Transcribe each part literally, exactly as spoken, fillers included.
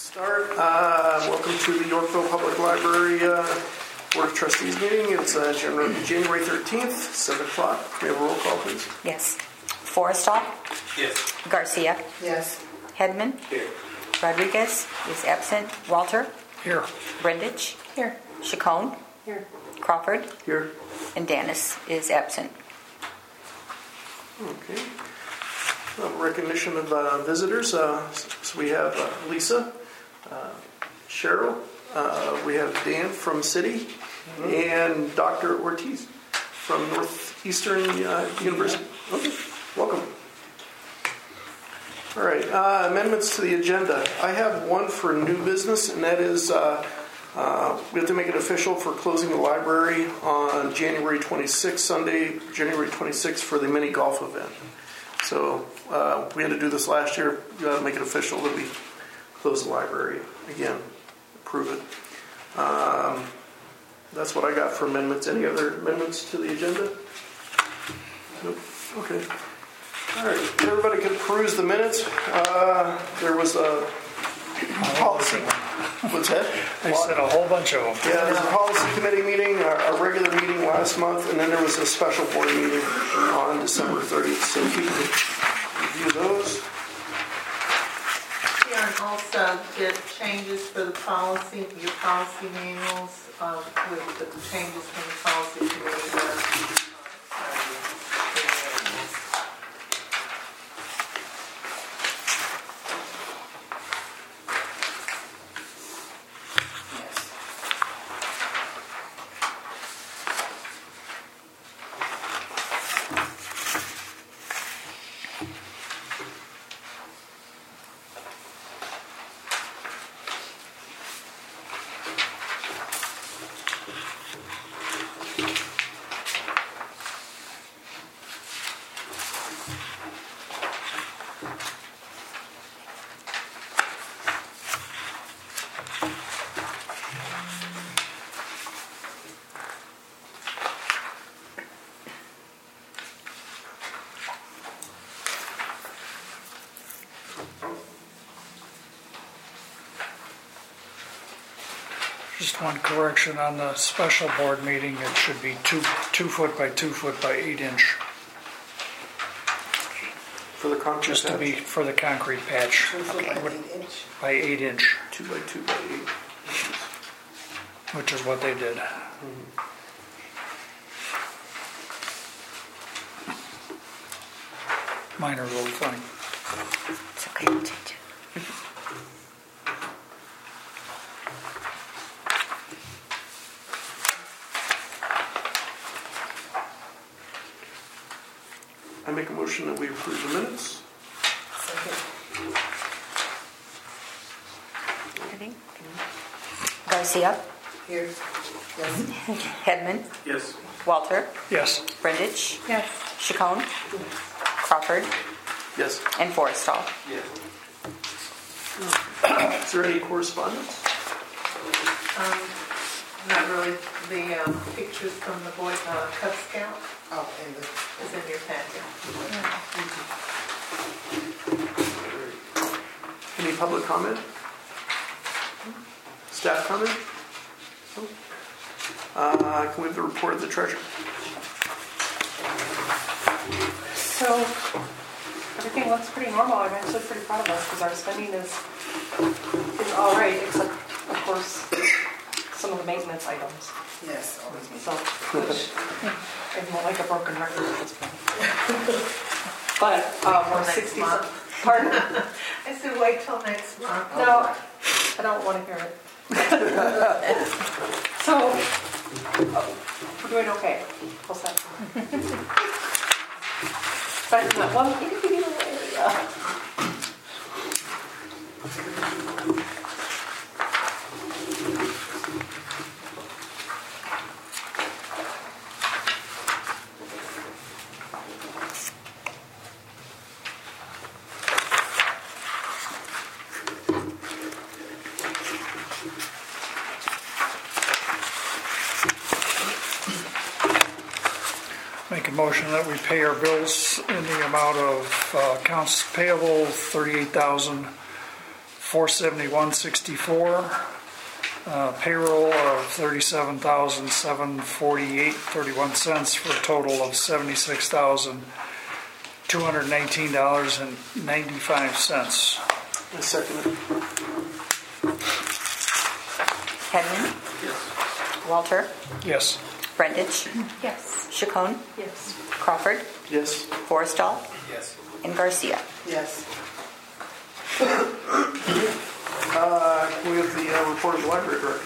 Start. Uh, welcome to the Yorkville Public Library uh, Board of Trustees meeting. It's uh, January thirteenth, seven o'clock. Can we have a roll call, please? Yes. Forrestal? Yes. Garcia? Yes. Hedman? Here. Rodriguez is absent. Walter? Here. Brendich? Here. Chacon? Here. Crawford? Here. And Dennis is absent. Okay. Well, recognition of uh, visitors. Uh, so we have uh, Lisa, uh, Cheryl, uh, we have Dan from City, mm-hmm. and Doctor Ortiz from Northeastern uh, University. Okay. Welcome. All right. Uh, amendments to the agenda. I have one for new business, and that is uh, uh, we have to make it official for closing the library on January twenty-sixth, Sunday, January twenty-sixth, for the mini golf event. So uh, we had to do this last year. We got to make it official that we close the library again. Approve it. Um, that's what I got for amendments. Any other amendments to the agenda? Nope. Okay. All right. Everybody can peruse the minutes. Uh, there was a policy. What's that? I said a whole bunch of them. Yeah, there was a policy committee meeting, a, a regular meeting last month, and then there was a special board meeting on December thirtieth. So you can review those. Here and also did changes for the policy, your policy manuals, uh, with the changes from the policy committee. Uh, Just one correction on the special board meeting. It should be two two foot by two foot by eight inch. For the concrete Just patch. to be for the concrete patch. Two foot by eight inch. By eight inch, Two by two by eight. which is what they did. Mm-hmm. Minor little thing. It's okay. I'll change it. I make a motion that we approve the minutes. Ready? Garcia? Here. Yes. Hedman? Yes. Walter? Yes. Brendich? Yes. Chacon? Crawford? Yes. And Forrestal? Yes. Is there any correspondence? Um, not really. The um, pictures from the Boy uh, Cub Scout. Oh, and the, is in your packet. Any public comment? Staff comment? Uh, can we have the report of the treasurer? So everything looks pretty normal. I'm actually pretty proud of us because our spending is is all right, except of course some of the maintenance items. Yes, always me. So, which I'm more like a broken record at this point. But um, we're Next sixty. month. Pardon? I said wait till next month. No, I don't want to hear it. So oh, we're doing okay. What's that? Better than that one itty bitty little area. Make a motion that we pay our bills in the amount of uh, accounts payable thirty-eight thousand four seventy-one sixty-four. Uh, payroll of thirty-seven thousand seven hundred forty-eight dollars and thirty-one cents for a total of seventy-six thousand two hundred nineteen dollars and ninety-five cents. I second it. Hedman, Yes. Walter, Yes. Brendich, Yes. Chacon, Yes. Crawford, Yes. Forrestall, Yes. and Garcia. Yes. Uh, can we have the uh, report of the library director?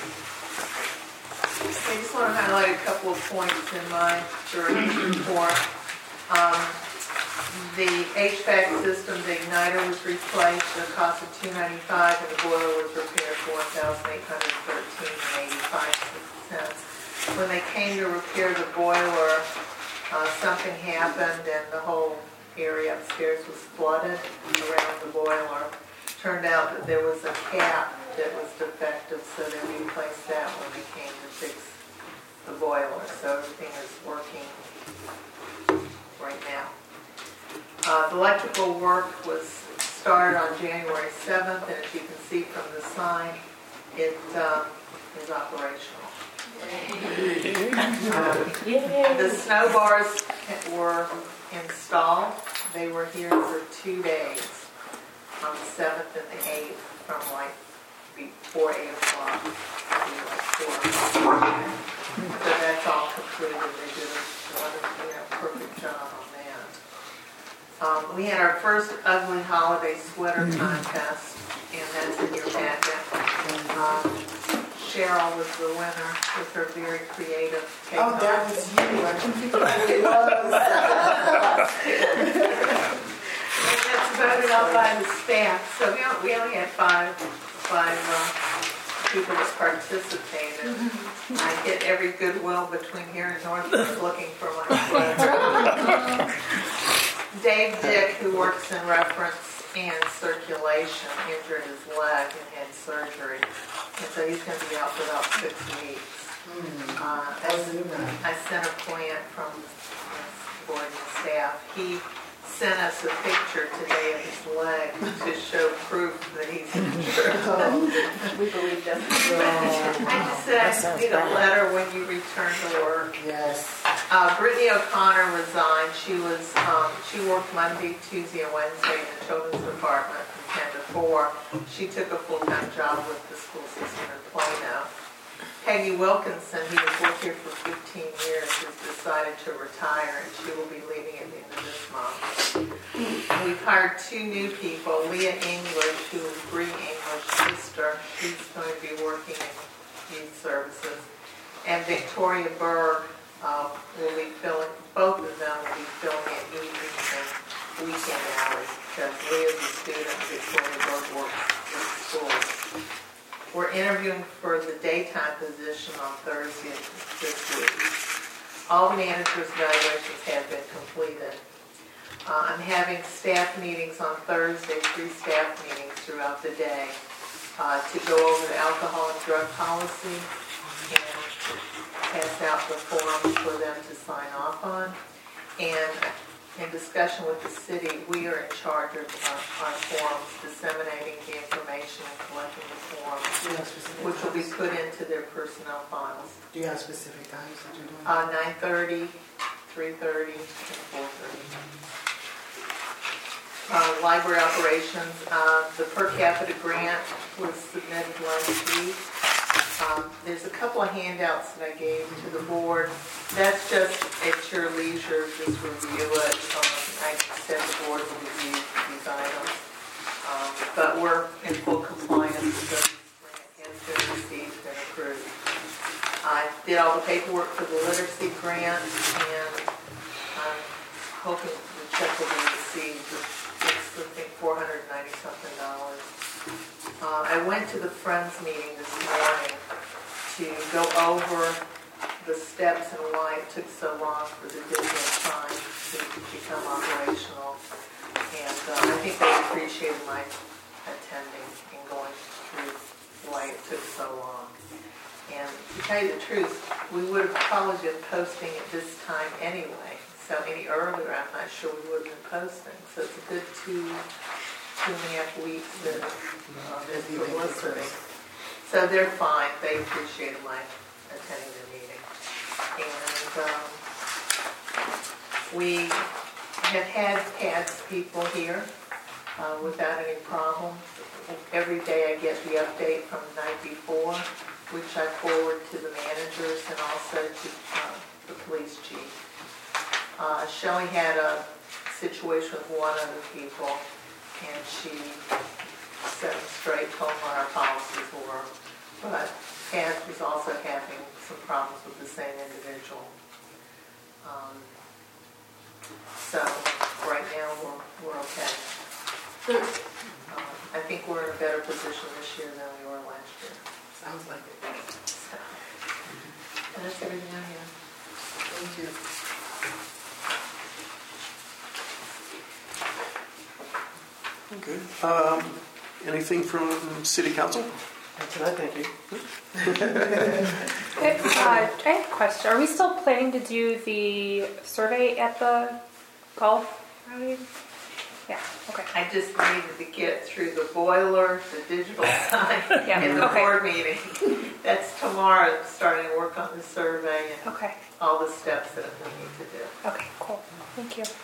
I just want to highlight a couple of points in my director's report. Um, the H V A C system, the igniter was replaced at a cost of two hundred ninety-five dollars, and the boiler was repaired for one thousand eight hundred thirteen dollars and eighty-five cents. When they came to repair the boiler, uh, something happened and the whole area upstairs was flooded around the boiler. Turned out that there was a cap that was defective, so they replaced that when they came to fix the boiler. So everything is working right now. Uh, the electrical work was started on January seventh, and as you can see from the sign, it um, is operational. Um, the snow bars were installed. They were here for two days. On the seventh and the eighth, from like before eight o'clock to like four o'clock. So that's all completed. They did a wonderful, you know, perfect job on that. Um, we had our first ugly holiday sweater contest, and that's in your packet. Um, Cheryl was the winner with her very creative cake. Oh, that was you. I completely was. And that's voted out by the staff. So we only, we only had five, five uh, people that participated. I get every goodwill between here and Northwood looking for my sweater. Dave Dick, who works in reference and circulation, injured his leg and had surgery. And so he's going to be out for about six weeks. Uh, I sent a plan from the board and staff. He sent us a picture today of his leg to show proof that he's injured. We believe that. I just said I need a letter when you return to work. Yes. Uh, Brittany O'Connor resigned. She was um, she worked Monday, Tuesday, and Wednesday in the children's department from ten to four. She took a full-time job with the school system in Plano. Peggy Wilkinson, who has worked here for fifteen years, has decided to retire, and she will be leaving at the end of this month. We've hired two new people, Leah English, who is Bree English's sister. She's going to be working in youth services. And Victoria Berg uh, will be filling, both of them will be filling in evenings and weekend hours, because Leah's a student and Victoria Berg works at the school. We're interviewing for the daytime position on Thursday this week. All the managers' evaluations have been completed. Uh, I'm having staff meetings on Thursday, three staff meetings throughout the day, uh, to go over the alcohol and drug policy and pass out the forms for them to sign off on. And in discussion with the city, we are in charge of uh, our forms, disseminating the information and collecting the forms, which will be put into their personnel files. Do you have specific times that you're doing? Uh, nine thirty, three thirty, and four thirty. Uh, library operations, uh, the per capita grant was submitted last week. Um, there's a couple of handouts that I gave to the board. That's just at your leisure, just review it. Um, I said the board will review these items. Um, but we're in full compliance with the grant has been received and approved. I did all the paperwork for the literacy grant, and I'm hoping the check will be received. It's, I think, four hundred ninety something dollars. Uh, I went to the Friends meeting this morning to go over the steps and why it took so long for the digital sign to become operational. And uh, I think they appreciated my attending and going through why it took so long. And to tell you the truth, we would have probably been posting at this time anyway. So any earlier, I'm not sure we would have been posting. So it's a good two, two and a half weeks that uh, there's publicity. So they're fine. They appreciated my attending the meeting. And um, we have had past people here uh, without any problems. Every day I get the update from the night before, which I forward to the managers and also to uh, the police chief. Uh, Shelley had a situation with one of the people, and she set them straight, told them what our policies were. But Pat was also having some problems with the same individual. Um, so right now we're, we're okay. Um, I think we're in a better position this year than we were last year. Sounds like it. So, and that's everything I have. Thank you. Okay. Um, anything from city council? That's what I think. It, uh, I have a question. Are we still planning to do the survey at the golf rally? Yeah, okay. I just needed to get through the boiler, the digital sign, Yeah, and the okay. board meeting. That's tomorrow, starting to work on the survey and Okay, all the steps that we need to do. okay, cool. Thank you.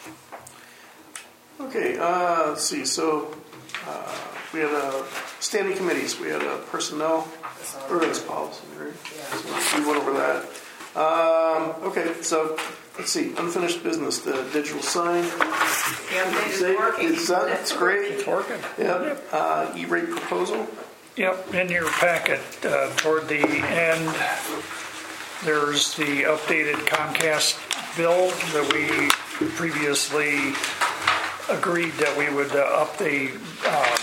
Okay, uh, let's see, so, uh, we had a standing committees, we had a personnel, or it's policy, right? Yeah. So we went over that. Um, okay, so, let's see, unfinished business, the digital sign. The update is working. Is that, that's great. It's working. Yep, uh, E-rate proposal. Yep, in your packet, uh, toward the end, there's the updated Comcast bill that we previously agreed that we would uh, up the, um,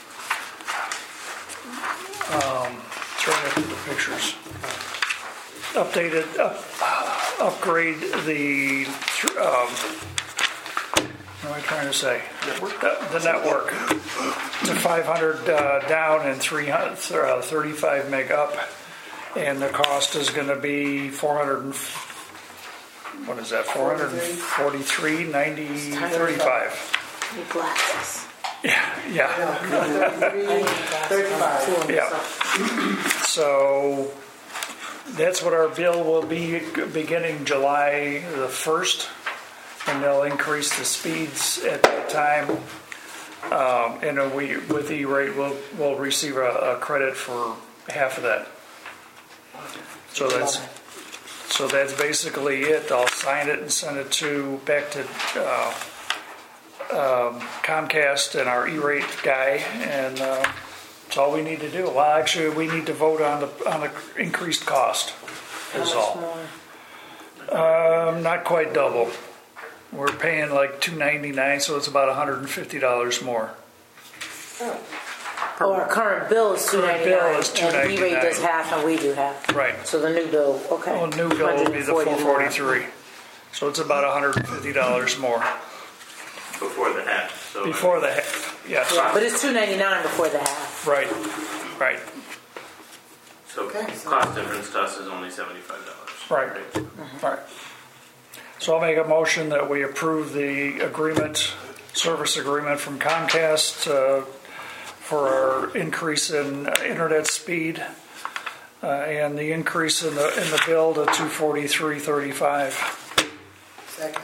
um, trying to get the pictures. Updated, up, upgrade the, um, what am I trying to say? Network? The, the network to five hundred uh, down and three hundred, uh, thirty-five meg up, and the cost is going to be four hundred. And, what is that? Four hundred forty-three ninety thirty-five. Your glasses. Yeah, yeah, Thirty-five. yeah. So that's what our bill will be beginning July the first. And they'll increase the speeds at that time. Um, and then we, with E-rate, we'll, we'll receive a, a credit for half of that. So that's, so that's basically it. I'll sign it and send it to, back to uh, um, Comcast and our E-rate guy, and uh, that's all we need to do. Well, actually, we need to vote on the, on the increased cost, is all. Um, not quite double. We're paying like two ninety-nine, so it's about one hundred fifty dollars more. Oh, our current bill is two Current bill ninety-nine, is and E-rate $2.99. does half and we do half. Right. So the new bill, okay. Well, new bill will be the four forty-three. So it's about one hundred fifty dollars more. Before the half. So Before the half, yes. Yeah, but it's two ninety-nine before the half. Right, right, So Okay, so- cost difference to us is only seventy-five dollars. right, right. So I'll make a motion that we approve the agreement, service agreement from Comcast uh, for our increase in uh, internet speed uh, and the increase in the in the bill to two forty-three thirty-five. Second.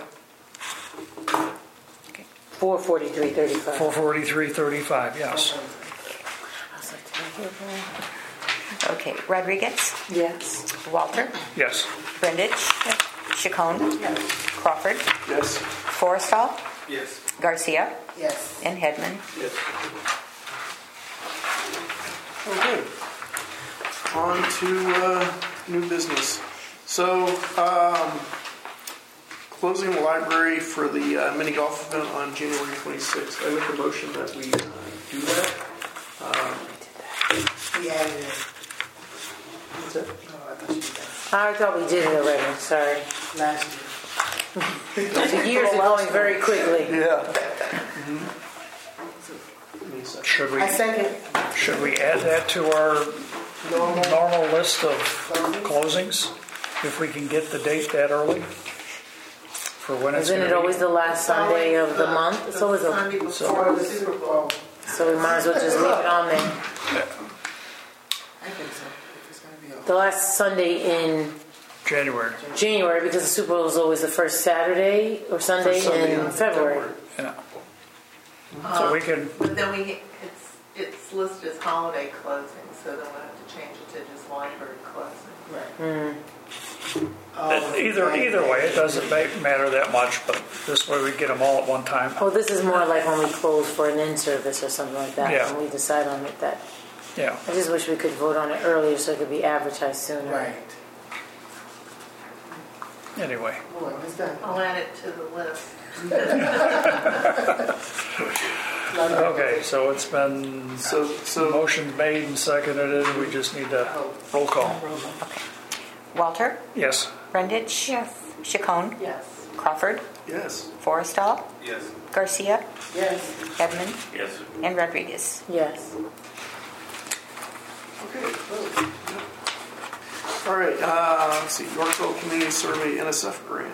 Four forty-three thirty-five. four forty-three thirty-five, yes. Okay, Rodriguez, Yes. Walter, Yes. Brindage, Chacon, Crawford, Yes. Forrestal, Yes. Garcia, Yes. and Hedman. Yes. Okay. On to uh, new business. So, um, closing the library for the uh, mini golf event on January twenty-sixth. I make a motion that we uh, do that. Um, We added it. What's that? Oh, I thought you did that. I thought we did it already, sorry. Last year. The years are going very quickly. Yeah. Should we I second. should we add that to our normal list of closings if we can get the date that early? for when it's Isn't going it to always be. the last Sunday of the month? It's always a, Sunday before For the the Super Bowl. so we might as well just leave it on there. I think so. If it's gonna be off. The last Sunday in January. January, because the Super Bowl is always the first Saturday or Sunday, First Sunday in February. Yeah. So we can, But then we, it's, it's listed as holiday closing, so then we'll have to change it to just library closing. Oh, either okay. either way, it doesn't make, matter that much, but this way we get them all at one time. Oh, this is more like when we close for an in-service or something like that. Yeah. When we decide on it, that. Yeah. I just wish we could vote on it earlier so it could be advertised sooner. Right. Anyway. Oh, I missed that. I'll add it to the list. Okay, so it's been So, so motion made and seconded, and we just need to roll call. Walter, Yes. Brundage, Yes. Chacon, Yes. Crawford, yes. Forrestal, Yes. Garcia, Yes. Edmund, Yes. and Rodriguez. Yes. Okay. All right. Uh, let's see. Yorkville Community Survey N S F grant.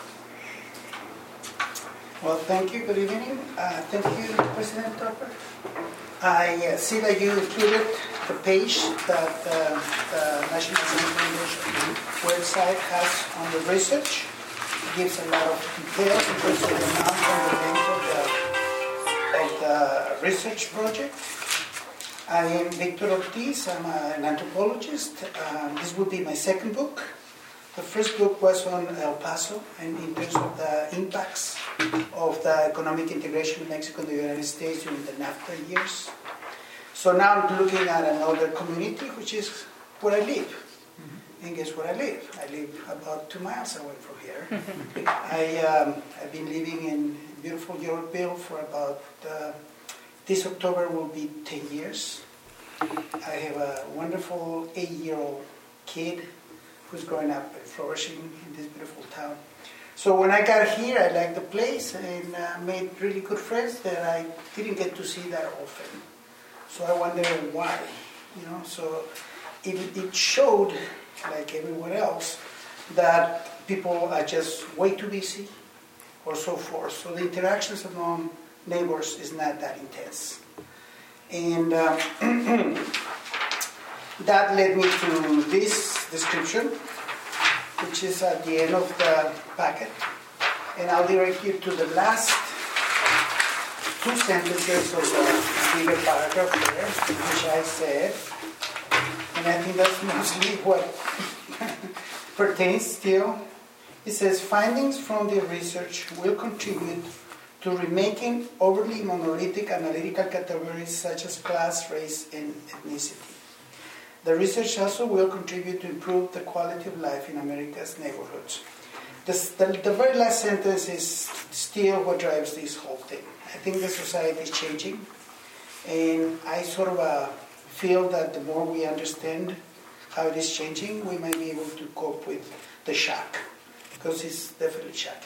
Well, thank you. Good evening. Uh, thank you, President Topper. I uh, see that you included the page that uh, the National Science Foundation website has on the research. It gives a lot of details in terms of the amount and the length of the, of the research project. I am Victor Ortiz. I'm a, an anthropologist. Um, this will be my second book. The first book was on El Paso and in terms of the impacts of the economic integration of Mexico and the United States during the NAFTA years. So now I'm looking at another community, which is where I live. Mm-hmm. And guess where I live? I live about two miles away from here. I, um, I've been living in beautiful Yorkville for about, uh, this October will be ten years. I have a wonderful eight-year-old kid who's growing up and flourishing in this beautiful town. So when I got here, I liked the place and uh, made really good friends that I didn't get to see that often. So I wondered why, you know. So it, it showed, like everywhere else, that people are just way too busy or so forth. So the interactions among neighbors is not that intense. And uh, that led me to this description, which is at the end of the packet. And I'll direct you to the last two sentences of the bigger paragraph there, which I said, and I think that's mostly what pertains still. It says, findings from the research will contribute to remaking overly monolithic analytical categories such as class, race, and ethnicity. The research also will contribute to improve the quality of life in America's neighborhoods. This, the, the very last sentence is still what drives this whole thing. I think the society is changing, and I sort of uh, feel that the more we understand how it is changing, we might be able to cope with the shock, because it's definitely shocking.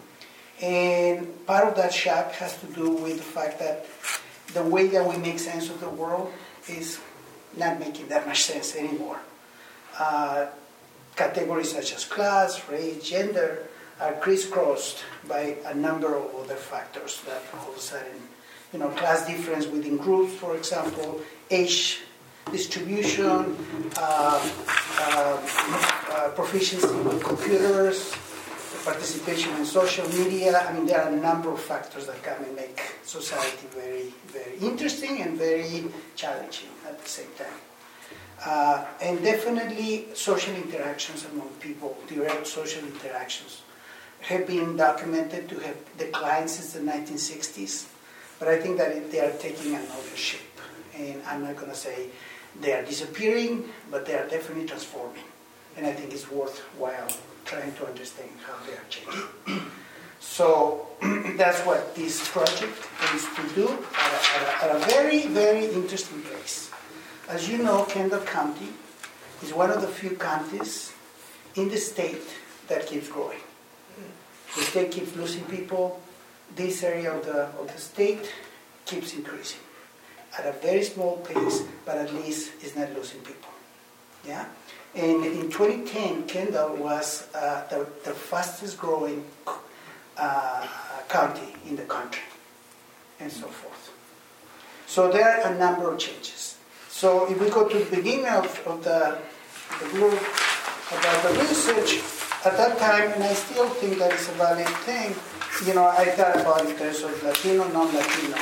And part of that shock has to do with the fact that the way that we make sense of the world is not making that much sense anymore. Uh, categories such as class, race, gender are crisscrossed by a number of other factors that all of a sudden, you know, class difference within groups, for example, age distribution, uh, uh, uh, proficiency with computers, participation in social media. I mean, there are a number of factors that come and make society very, very interesting and very challenging at the same time. Uh, and definitely social interactions among people, direct social interactions, have been documented to have declined since the nineteen sixties. But I think that it, they are taking another shape. And I'm not going to say they are disappearing, but they are definitely transforming. And I think it's worthwhile trying to understand how they are changing. So that's what this project aims to do at a, at, a, at a very, very interesting place. As you know, Kendall County is one of the few counties in the state that keeps growing. The state keeps losing people. This area of the, of the state keeps increasing at a very small pace, but at least it's not losing people. Yeah? And in twenty ten, Kendall was uh, the, the fastest growing uh, county in the country, and so forth. So there are a number of changes. So if we go to the beginning of, of the, the blurb about the research, at that time, and I still think that is a valid thing, you know, I thought about in terms of Latino, non-Latino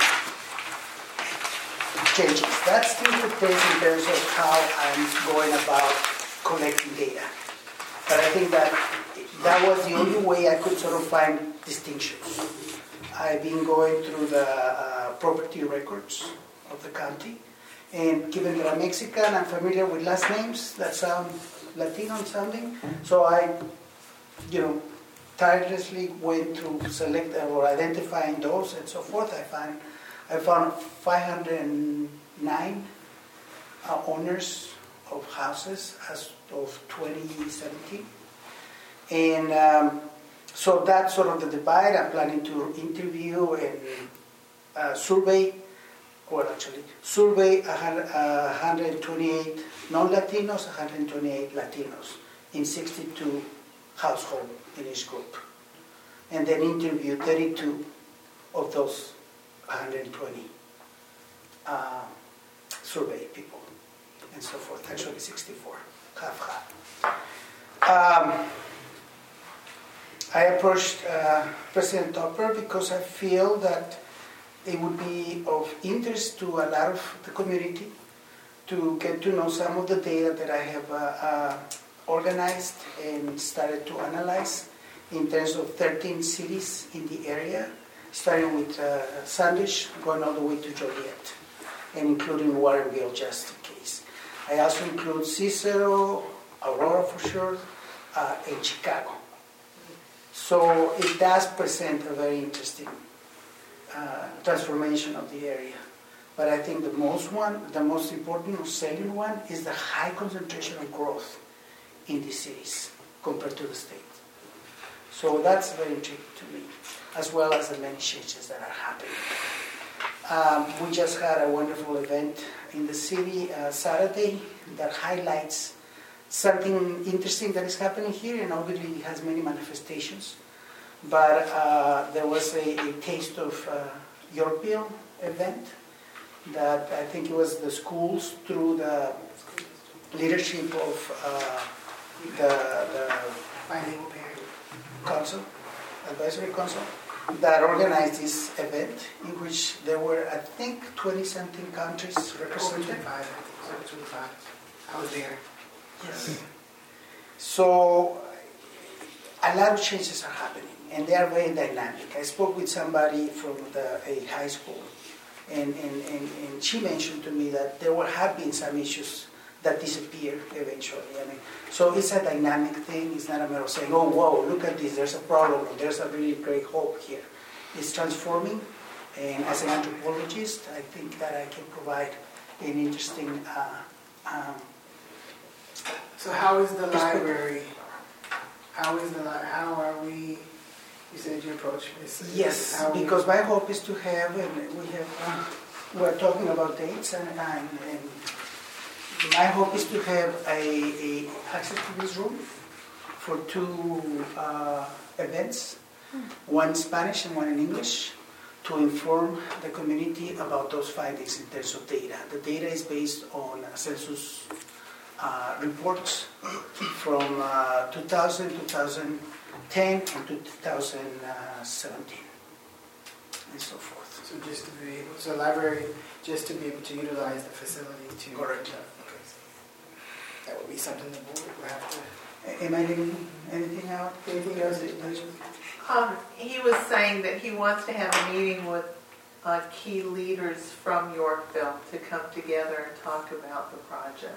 changes. That still took place in terms of how I'm going about collecting data. But I think that that was the only way I could sort of find distinctions. I've been going through the uh, property records of the county, and given that I'm Mexican, I'm familiar with last names that sound Latino sounding, so I, you know, tirelessly went through select or identifying those and so forth. I found I found five hundred nine uh, owners of houses as of twenty seventeen, and um, so that's sort of the divide. I'm planning to interview and uh, survey, well actually survey one hundred twenty-eight non-Latinos, one hundred twenty-eight Latinos in sixty-two households in each group, and then interview thirty-two of those one hundred twenty uh, survey people, and so forth. Actually, sixty-four, half half. Um, I approached uh, President Topper because I feel that it would be of interest to a lot of the community to get to know some of the data that I have uh, uh, organized and started to analyze in terms of thirteen cities in the area, starting with uh, Sandwich, going all the way to Joliet, and including Warrenville just in case. I also include Cicero, Aurora for sure, uh, and Chicago. So it does present a very interesting uh, transformation of the area. But I think the most one, the most important or salient one is the high concentration of growth in these cities compared to the state. So that's very intriguing to me, as well as the many changes that are happening. Um, we just had a wonderful event in the city uh, Saturday that highlights something interesting that is happening here, and obviously it has many manifestations. But uh, there was a, a taste of uh, European event that I think it was the schools through the leadership of uh, the, the Bilingual parent. council, advisory council, that organized this event in which there were, I think, twenty-something countries Over represented. twenty-five, I think. It's over twenty-five. I was there. Yes. So a lot of changes are happening, and they are very dynamic. I spoke with somebody from the, a high school, and, and, and, and she mentioned to me that there were, have been some issues that disappear eventually. I mean, so it's a dynamic thing. It's not a matter of saying, oh, whoa, look at this, there's a problem, or there's a really great hope here. It's transforming, and as an anthropologist, I think that I can provide an interesting uh, um, So how is the library? How is the li- how are we? You said you approached me. So yes, how we- because my hope is to have, and we have, uh, we're talking about dates, and, and, and my hope is to have a, a access to this room for two uh, events, one in Spanish and one in English, to inform the community about those findings in terms of data. The data is based on census uh, reports from uh, two thousand, two thousand ten, and two thousand seventeen, and so forth. So just to be able, so library, just to be able to utilize the facility to. Correct. Okay. That would be something the board would have to. Am I leaving anything out? Anything else that you mentioned? Um, he was saying that he wants to have a meeting with uh, key leaders from Yorkville to come together and talk about the project.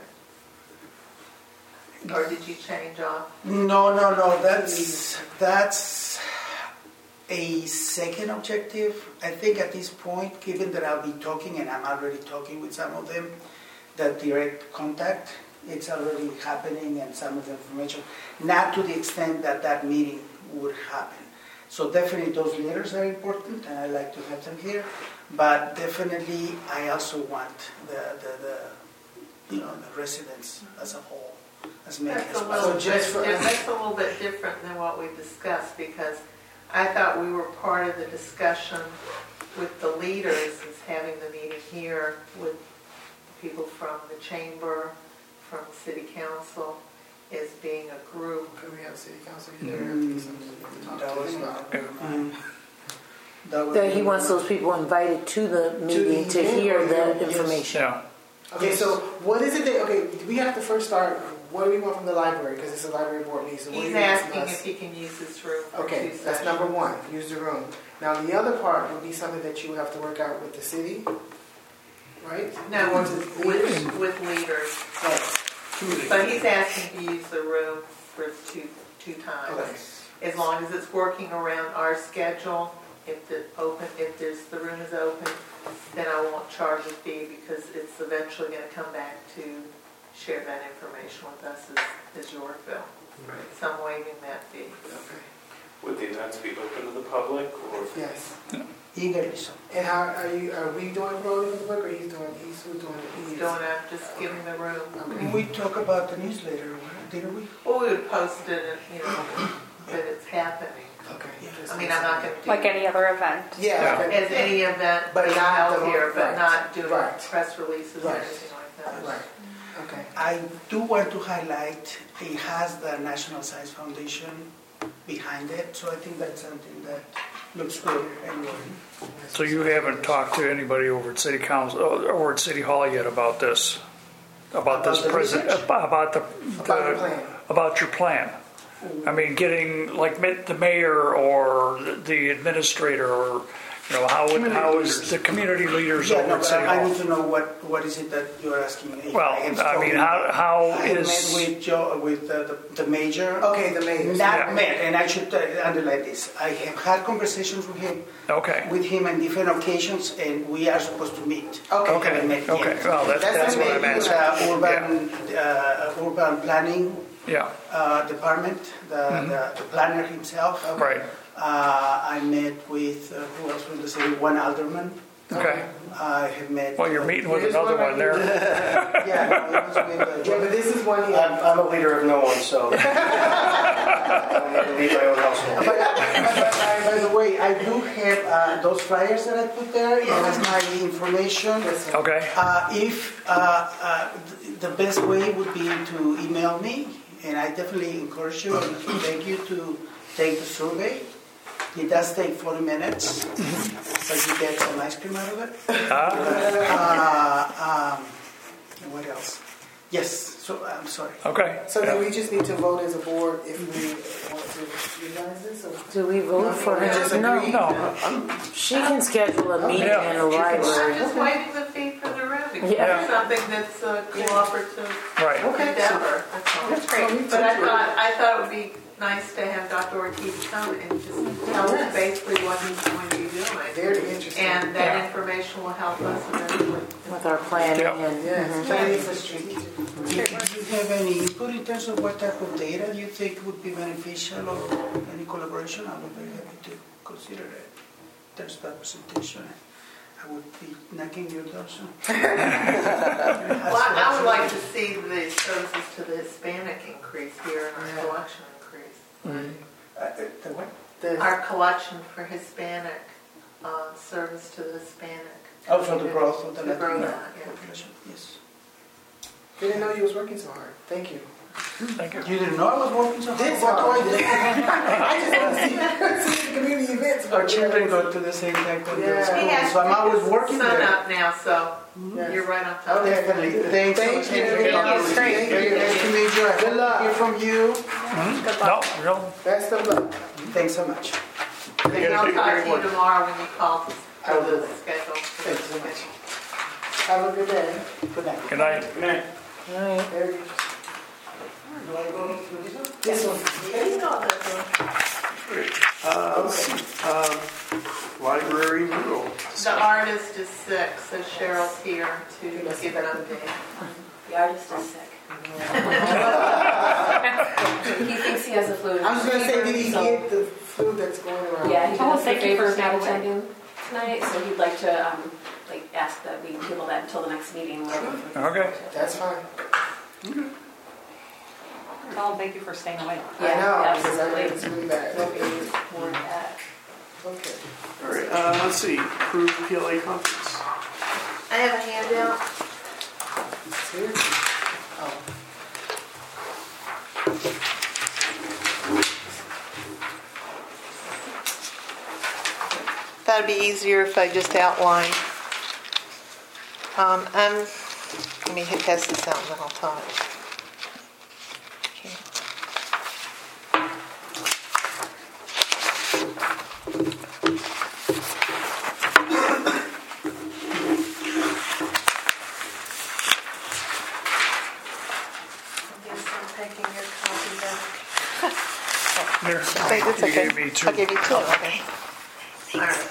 Or did you change off? No, no, no. That's that's a second objective. I think at this point, given that I'll be talking and I'm already talking with some of them, that direct contact, it's already happening, and some of the information, not to the extent that that meeting would happen. So definitely those leaders are important, and I like to have them here. But definitely, I also want the the, the you know the residents as a whole, as many That's as a possible. little So just bit, for- that's a little bit different than what we discussed, because I thought we were part of the discussion with the leaders, is having the meeting here with people from the chamber, from city council, as being a group. Could we have city council here? Mm, That was not. um, That was. That he wants those people invited to the meeting to event hear or the yes. information. Yeah. Okay, so what is it that, okay, we have to first start, what do we want from the library? Because it's a library board meeting, so what do He's you want from asking us? if he can use this room for Okay, two that's sessions. number one, use the room. Now, the other part would be something that you have to work out with the city, right? No, You want to- with, with leaders. Oh, But he's asking to use the room for two, two times. okay. As long as it's working around our schedule, if the open, if there's, the room is open, then I won't charge a fee because it's eventually gonna come back to share that information with us as, as Yorkville. So I'm waiving that fee. Okay. Would the events be open to the public or? Yes. Eagerly so. And how, are you, are we doing promoting for the book, or he's doing, he's who's doing it? He's doing it, just giving the room. Okay. We talk about the newsletter, didn't we? Well, we would post it, and, you know, that it's happening. Okay. I mean, I'm not gonna do Like any other event. Yeah. Yeah. okay. as any event But being not held the- here, but right, not doing right. press releases or Right. anything like that. Right, okay. I do want to highlight, it has the National Science Foundation behind it, so I think that's something that looks good anyway. So you haven't talked to anybody over at City Council, or at City Hall yet about this? About this About the present, research? about the, About the plan. about your plan? I mean, getting like ma- the mayor or the- the administrator, or, you know, how, would- how is the community leaders Yeah, over no, at but City I I Hall? need to know what, what is it that you're asking me? Well, have I mean, spoken- how, how I have is, met with Joe, with uh, the, the major. Okay, the mayor. Not Yeah. met, and I should uh, underline this. I have had conversations with him, okay, with him on different occasions, and we are supposed to meet. Okay. We haven't met okay, yet. well, that's, That's that's what I'm amazing. asking. Uh, urban, uh, urban planning Yeah, uh, department, the, the, the planner himself. right, Uh, I met with, uh, who else from the city, one alderman. okay. I have met. Well, you're meeting with Here's another one one there. Yeah, no, it was with, uh, Yeah, but this is one, I'm, yeah. I'm a leader of no one, so I don't need to lead my own household. But, but, by, by the way, I do have uh, those flyers that I put there. It has my information. Okay, Uh, if uh, uh, th- the best way would be to email me, and I definitely encourage you and thank you to take the survey. It does take forty minutes, but you get some ice cream out of it. ah, Uh, um, and what else? Yes. So I'm sorry. okay. So then Yeah. we just need to vote as a board if we want to utilize this, or? Do we vote for We just her? No, agree? No, she can schedule a meeting Yeah. in the library. I'm just waiving the fee for the room because Yeah. it's something that's a cooperative right. endeavor. That's all. That's great. But I thought, I thought it would be nice to have Doctor Ortiz come and just tell us basically what he's going to be doing. Very interesting. And that Yeah. information will help us eventually. With our planning Yeah. and. Yes, mhm. planning for strategic. Do you have any input in terms of what type of data you think would be beneficial or any collaboration? I would be very happy to consider it. There's that presentation. I would be knocking your door soon. Well, I I would like to see the services to the Hispanic increase here and our Yeah. collection increase. Uh, uh, the what? The- Our collection for Hispanic, uh, service to the Hispanic. Also the growth of the To grow Latino that, yeah. population. Yes. Didn't know you was working so hard. Thank you. Thank you. You didn't know I was working so hard? This hard. I just want to see, see the community events. Our children go to the same type of Yeah. school, He has so I'm always working son there. up now, so Yes. you're right on top. Okay. Definitely. Thanks. Thank so you. much. Thank you. It's Thank Very you. nice to meet you. I hope Good luck. to hear from you. No, no, Best of luck. Thanks so much. And I'll talk to you tomorrow when you call I for will. the schedule. Thanks so much. Have a good day. Good night. good night. Right. Very good. Do I go through this one? This one. He's got that one. Uh, let's see. Um, library mural. The artist is sick, so Cheryl's here to give an update. The artist is sick. He thinks he has the flu. I was going to say, did he So- get the flu that's going around? Yeah, he Oh, did us the thank you favor for of not staying away. attending tonight, so he'd like to, um, like, ask that we table that until the next meeting. Okay. That's fine. Tell them thank you for staying away. I know, Yeah, because I absolutely. it's really bad. We'll be more than that. Okay. All right, uh, let's see, approved P L A conference. I have a handout. It's here? Oh. That'd be easier if I just outlined. Um, I'm, let me hit pass this out and then I'll talk. Okay. I guess I'm taking your copy back. There, Wait, that's you okay. gave me two. I'll give you two. Okay. All right.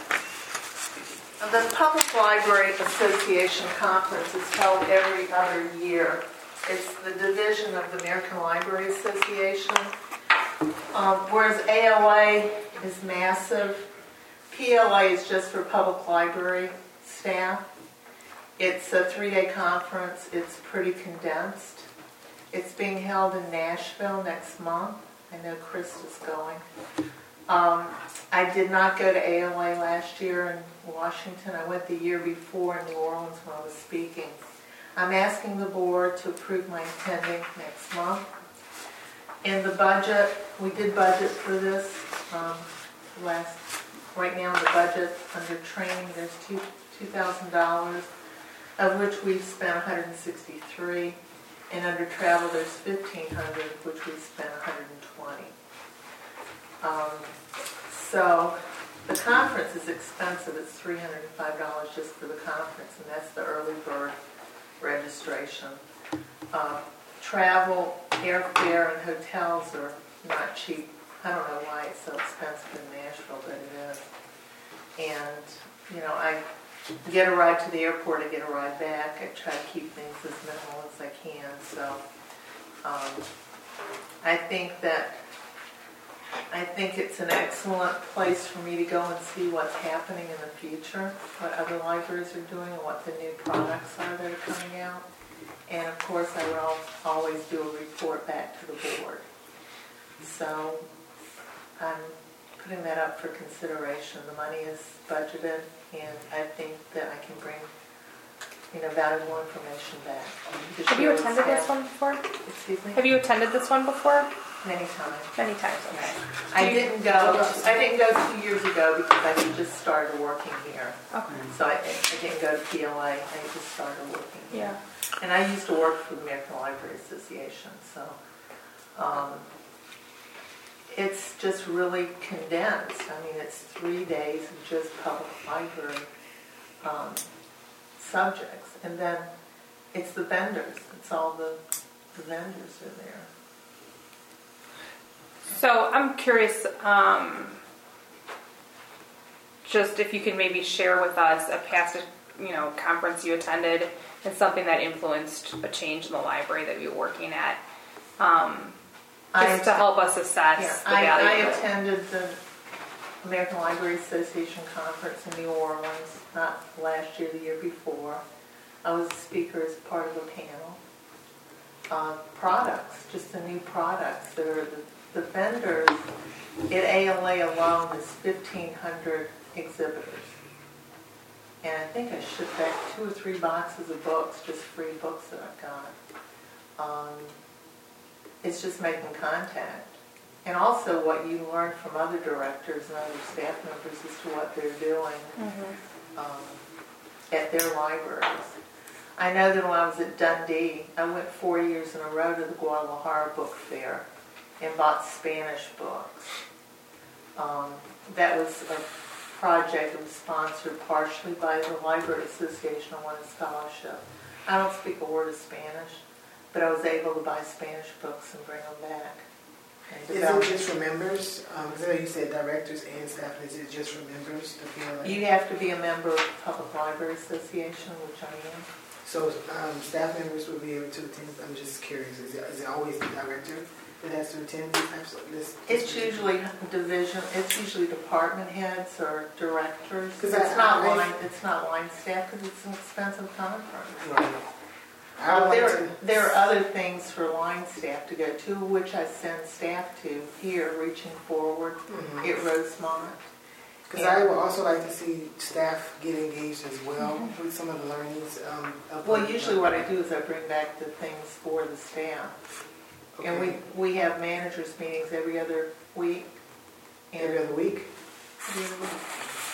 The Public Library Association Conference is held every other year. It's the division of the American Library Association. Um, whereas A L A is massive, P L A is just for public library staff. It's a three-day conference. It's pretty condensed. It's being held in Nashville next month. I know Chris is going. Um, I did not go to A L A last year in Washington. I went the year before in New Orleans when I was speaking. I'm asking the board to approve my attending next month. In the budget, we did budget for this um, last. Right now in the budget under training, there's two two thousand dollars, of which we've spent one hundred sixty-three, and under travel there's fifteen hundred, of which we've spent one hundred twenty. Um, so the conference is expensive. It's three hundred five dollars just for the conference, and that's the early bird registration. Uh, travel, airfare, and hotels are not cheap. I don't know why it's so expensive in Nashville, but it is. And, you know, I get a ride to the airport, I get a ride back. I try to keep things as minimal as I can. So um, I think that I think it's an excellent place for me to go and see what's happening in the future, what other libraries are doing, and what the new products are that are coming out. And of course, I will always do a report back to the board. So I'm putting that up for consideration. The money is budgeted, and I think that I can bring, you know, valuable information back. Have you attended this one before? Excuse me? Have you attended this one before? Many times. Many times, okay. I didn't go. I didn't go two years ago because I had just started working here. Okay. So I, I didn't go to P L A. I just started working here. Yeah. And I used to work for the American Library Association, so um, it's just really condensed. I mean, it's three days of just public library um, subjects, and then it's the vendors. It's all the, the vendors are there. So I'm curious, um, just if you could maybe share with us a past, you know, conference you attended and something that influenced a change in the library that you were working at, um, just I, to help us assess yeah, the I, value I of it. attended the American Library Association conference in New Orleans, not last year, the year before. I was a speaker as part of a panel. Uh, products, just the new products that are the The vendors at A L A alone is fifteen hundred exhibitors. And I think I shipped back two or three boxes of books, just free books that I've got. Um, it's just making contact. And also what you learn from other directors and other staff members as to what they're doing mm-hmm. um, at their libraries. I know that when I was at Dundee, I went four years in a row to the Guadalajara Book Fair and bought Spanish books. Um, that was a project that was sponsored partially by the Library Association. I won a scholarship. I don't speak a word of Spanish, but I was able to buy Spanish books and bring them back. Is it just for members? Um, because I know you said directors and staff. Is it just for members to feel like? You have to be a member of the Public Library Association, which I am. So um, staff members will be able to attend. I'm just curious. Is it, is it always the director that has to attend these types of this? It's usually division. It's usually department heads or directors. It's I, not I, line. It's not line staff because it's an expensive conference. Right. I would But like there, to. there are other things for line staff to go to, which I send staff to here, Reaching Forward Mhm. at Rosemont. Because I would also like to see staff get engaged as well with some of the learnings. Um, of Well, the- usually what I do is I bring back the things for the staff. And we, Okay. we have managers meetings every other week. And Every other week. every other week.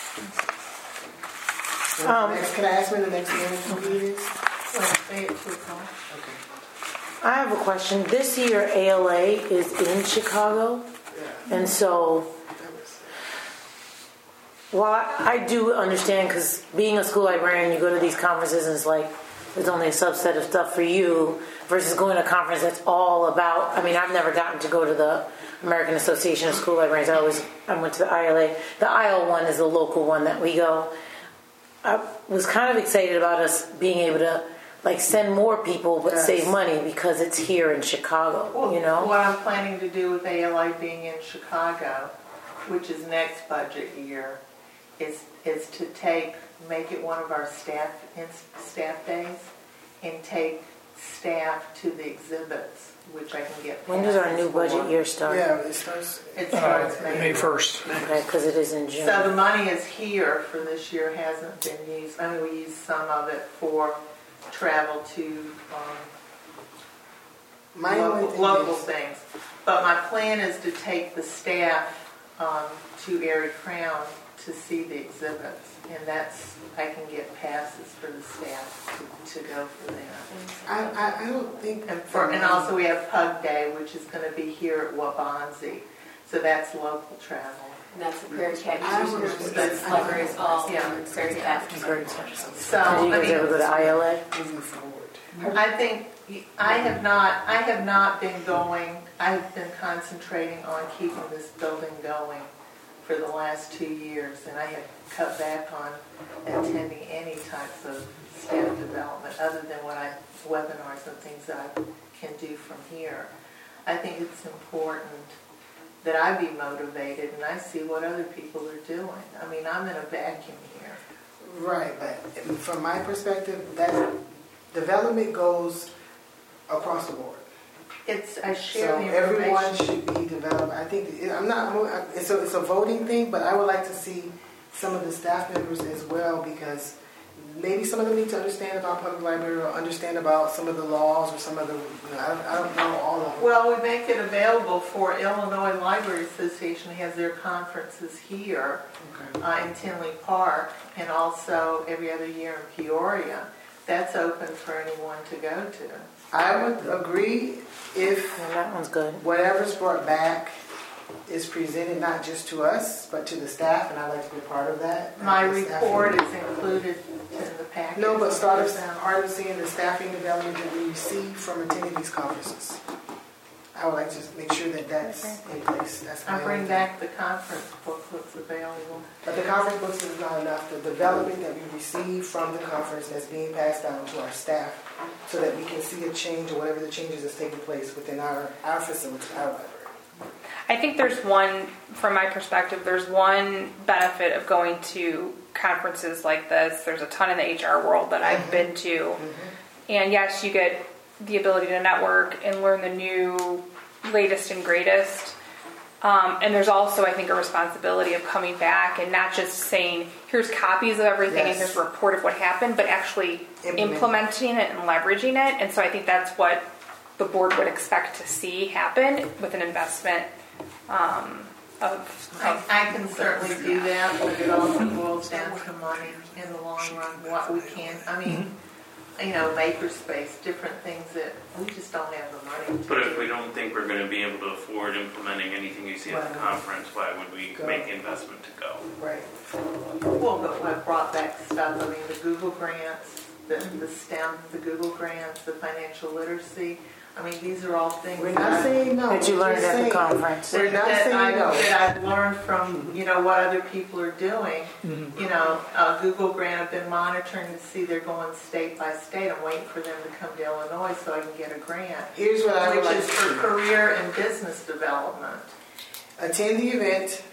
And Um, next, can I ask when the next management meeting is? Wednesday at two o'clock. Okay. I have a question. This year A L A is in Chicago, Yeah. and so That was, while I do understand, because being a school librarian, you go to these conferences and it's like there's only a subset of stuff for you versus going to a conference that's all about. I mean, I've never gotten to go to the American Association of School Librarians. I always I went to the I L A. The I L one is the local one that we go. I was kind of excited about us being able to like send more people but Yes. save money because it's here in Chicago. Well, You know. what I'm planning to do with A L A being in Chicago, which is next budget year, is is to take, make it one of our staff in, staff days, and take staff to the exhibits, which I can get. When does our passes new budget for. year start? yeah, it starts. It Uh, starts May May. first. Okay, because it is in June. So the money is here for this year, hasn't been used. I mean, we used some of it for travel to um, My only local, thing local is, things. But my plan is to take the staff um, to Erie Crown to see the exhibits. And that's, I can get passes for the staff to, to go for that. I, I, I don't think. And, for, and also we have Pug Day, which is going to be here at Wabansie. So that's local travel. And that's a Prairie Cat I Museum. would- That's libraries all Yeah. Prairie Cat. Very So, Did you I guys ever go mean, to I L A? Moving forward. I think, I have not, I have not been going, I've been concentrating on keeping this building going for the last two years, and I have cut back on attending any types of staff development, other than what I, webinars and things that I can do from here. I think it's important that I be motivated and I see what other people are doing. I mean, I'm in a vacuum here. Right, but from my perspective, that development goes across the board. It's, I share So the everyone information. should be developed. I think I'm not. I'm, it's a it's a voting thing, but I would like to see some of the staff members as well, because maybe some of them need to understand about public library or understand about some of the laws or some of the. You know, I, I don't know all of them. Well, we make it available for Illinois Library Association has their conferences here Okay. uh, in Tinley Park, and also every other year in Peoria. That's open for anyone to go to. I would agree if Yeah, that one's good. whatever's brought back is presented not just to us but to the staff, and I'd like to be a part of that. My The staff report meeting. is included in the package. No, but start of part of seeing the staffing development that we receive from attending these conferences. I would like to make sure that that's in place. That's my I bring only back the conference booklets available. thing. But the conference books is not enough. The development that we receive from the conference that's being passed down to our staff, so that we can see a change or whatever the changes that's taking place within our our facility, our library. I think there's one, from my perspective, there's one benefit of going to conferences like this. There's a ton in the H R world that I've been to. And yes, you get the ability to network and learn the new, latest and greatest. Um, and there's also, I think, a responsibility of coming back and not just saying, here's copies of everything Yes. and here's a report of what happened, but actually Implement. implementing it and leveraging it. And so I think that's what the board would expect to see happen with an investment um, of, I, of I can certainly do that, but it also boils down to money in the long run, what we can, I mean, you know, makerspace, different things that we just don't have the money to But if do. we don't think we're going to be able to afford implementing anything you see at the Right. conference, why would we Go. make the investment to go? Right. Well, but I brought back stuff, I mean, the Google grants, the, the STEM, the Google grants, the financial literacy, I mean, these are all things. We're that not I- saying no. That you we're learned just at the saying- conference. We're not that saying I, no. that I've learned from, you know, what other people are doing. You know, uh, Google Grant, I've been monitoring to see they're going state by state. I'm waiting for them to come to Illinois so I can get a grant, Here's what I would which like is to for see. career and business development. Attend the event.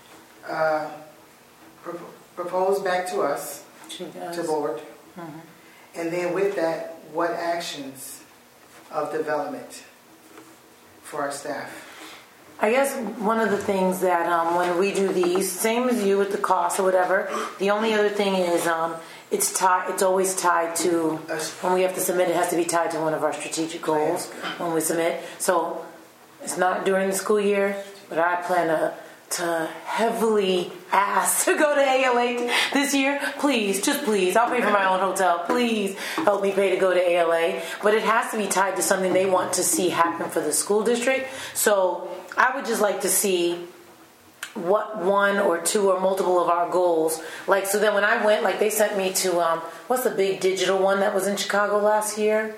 Uh, pro- propose back to us, She to does. board, Mhm. And then with that, what actions of development for our staff? I guess one of the things that um, when we do these, same as you with the cost or whatever, the only other thing is um, it's tied. It's always tied to when we have to submit. It has to be tied to one of our strategic goals when we submit. So it's not during the school year, but I plan to to heavily ask to go to A L A this year. Please, just please. I'll pay for my own hotel. Please help me pay to go to A L A. But it has to be tied to something they want to see happen for the school district. So I would just like to see what one or two or multiple of our goals, like, so then when I went, like they sent me to, um, what's the big digital one that was in Chicago last year?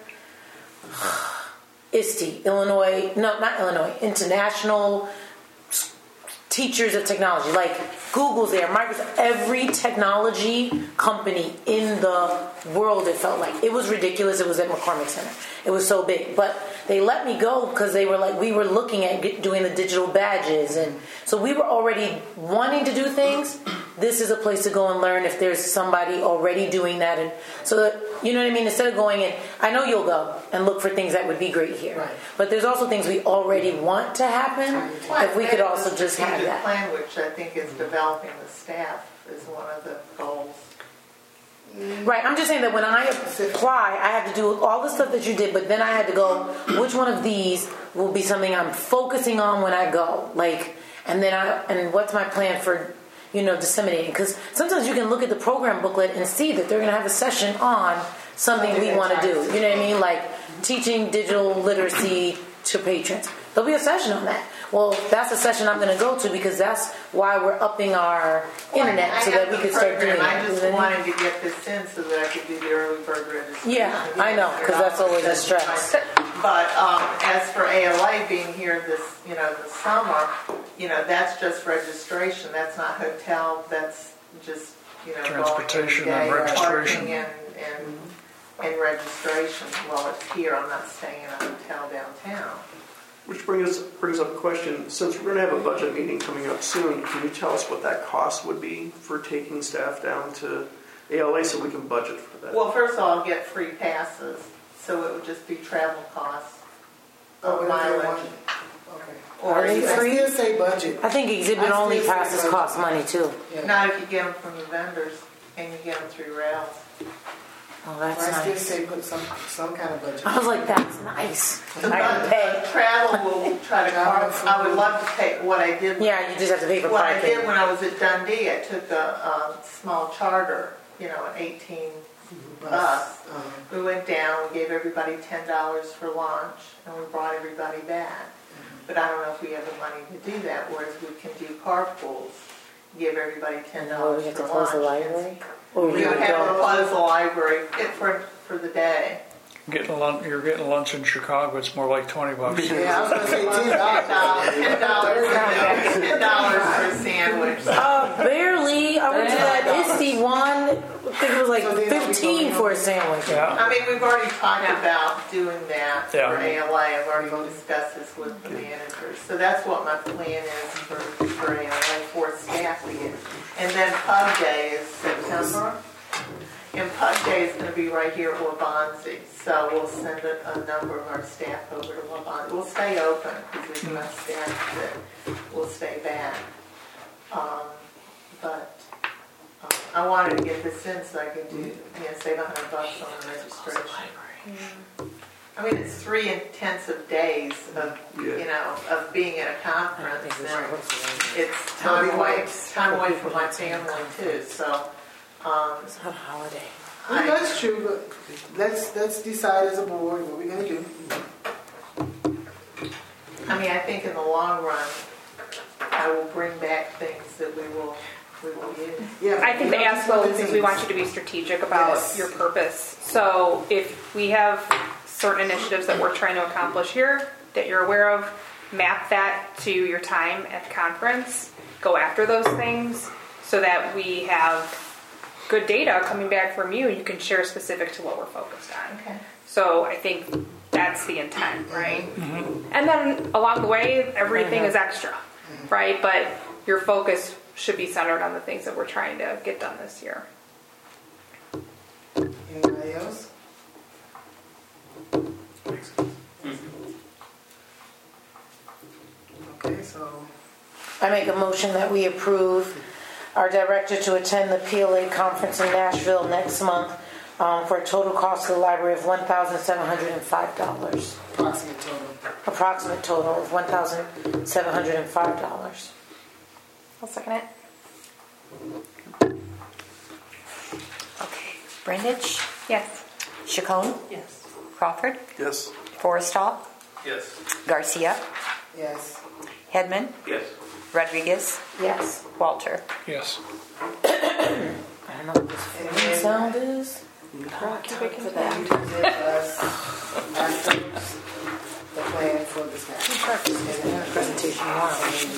I S T E, Illinois, no, not Illinois, International Teachers of Technology. Like Google's there, Microsoft, every technology company in the world, it felt like. It was ridiculous. It was at McCormick Center. It was so big. But they let me go because they were like, we were looking at get, doing the digital badges. And so we were already wanting to do things. This is a place to go and learn if there's somebody already doing that. And so, that, you know what I mean? Instead of going in, I know you'll go and look for things that would be great here. Right. But there's also things we already want to happen. Well, if we could also just have that. Plan, which I think is developing the staff, is one of the goals. Right, I'm just saying that when I apply, I have to do all the stuff that you did, but then I had to go, which one of these will be something I'm focusing on when I go? Like, and then I, and what's my plan for, you know, disseminating? Because sometimes you can look at the program booklet and see that they're going to have a session on something we want to do. You know what I mean? Like teaching digital literacy to patrons. There'll be a session on that. Well, that's a session I'm going to go to because that's why we're upping our internet well, so that we could start doing it. I just wanted to get this in so that I could do the early bird registration. Yeah, I know, because that's always a stress. But um, as for A L A being here this, you know, this summer, you know, that's just registration. That's not hotel. That's just, you know, transportation going and day, registration. Parking and, and, and registration. While it's here, I'm not staying in a hotel downtown. Which brings brings up a question. Since we're going to have a budget meeting coming up soon, can you tell us what that cost would be for taking staff down to A L A so we can budget for that? Well, first of all, I'll get free passes, so it would just be travel costs. Oh, mileage. Okay. Or Are they I free? still say budget. I think exhibit I only still say passes budget. cost money too. Yeah. Not if you get them from the vendors and you get them through rails. Oh, that's I still nice. say put some some kind of budget. I was like, that's nice. The I can pay. travel will try to carve. I would love to take what I did. Yeah, you just have to pay for What I parking. did when I was at Dundee, I took a, a small charter, you know, an eighteen bus. Uh-huh. We went down, we gave everybody ten dollars for lunch, and we brought everybody back. But I don't know if we have the money to do that, whereas we can do carpools, give everybody ten No, dollars we have for to close the lunch. library? Or We you would would have to go? close the library for, for the day. Getting lunch, you're getting lunch in Chicago. It's more like twenty bucks. Yeah, I was going to say ten Ten dollars. dollars, ten dollars for a sandwich. Uh, barely. I went to that I S T E one. I think it was like So then I'll be fifteen going for a on. sandwich. Yeah. I mean, we've already talked about doing that Yeah. for A L A. I've already discussed this with the managers. So that's what my plan is for, for A L A, for staff to get. And then Pub Day is September. And Pub Day is going to be right here at Waubonsee. So we'll send a, a number of our staff over to Waubonsee. We'll stay open because we've got staff that will stay back. Um, but um, I wanted to get this in so I could do, you know, save a hundred bucks on the registration. I mean, it's three intensive days of, you know, of being at a conference, and it's time away, time away from my family too. So, um, It's not a holiday. Well, that's true, but let's let's decide as a board what we're going to do. I mean, I think in the long run, I will bring back things that we will we will use. Yeah, I think the that's ask one of goals the is we things. want you to be strategic about Yes. your purpose. So if we have certain initiatives that we're trying to accomplish here that you're aware of, map that to your time at the conference, go after those things so that we have good data coming back from you and you can share specific to what we're focused on. Okay. So I think that's the intent, right? Mm-hmm. And then along the way, everything is extra, right? But your focus should be centered on the things that we're trying to get done this year. Anybody else? I make a motion that we approve our director to attend the P L A conference in Nashville next month um, for a total cost of the library of one thousand seven hundred five dollars. Approximate total. Approximate total of one thousand seven hundred five dollars. I'll second it. Okay. Brandage, Yes. Chacon, Yes. Crawford, Yes. Forrestal, Yes. Garcia, Yes. Hedman, Yes. Rodriguez, Yes. Walter. Yes. I don't know what this phone sound is. For us, afterwards, the plan for the staff. Presentation tomorrow.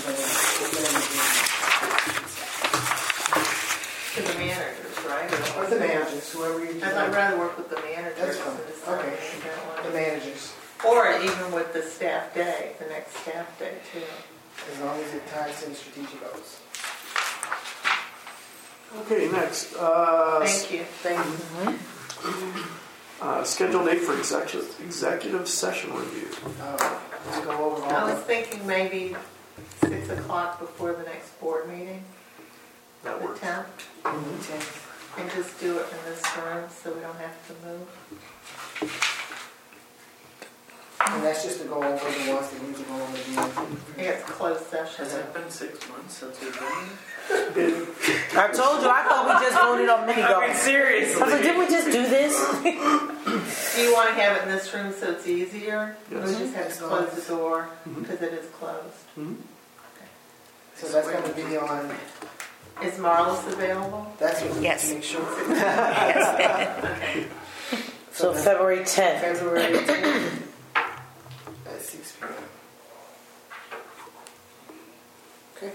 To the managers, right? Or the managers, whoever you And I'd rather work with the managers. That's fine. than decide Okay. if they don't want The it. managers, Or even with the staff day, the next staff day too. as long as it ties to the strategic goals. Okay, next. Uh, Thank you. Thank you. uh, scheduled date for executive, executive session review. Uh, Let's go over I all was the, thinking maybe six o'clock before the next board meeting, That the works. tenth, and just do it in this room so we don't have to move. and that's just to go over the ones that need to go over again. I guess closed session. Has it been six months since we've been It, I told you, I thought we just voted on mini here? I mean, golf. seriously. I was like, did we just do this? Do you want to have it in this room so it's easier? Yes. We just have to close the door because it is closed. So that's going to be on, Is Marlis available? that's what we need Yes. to make sure. So February tenth. February tenth at six p.m. Okay.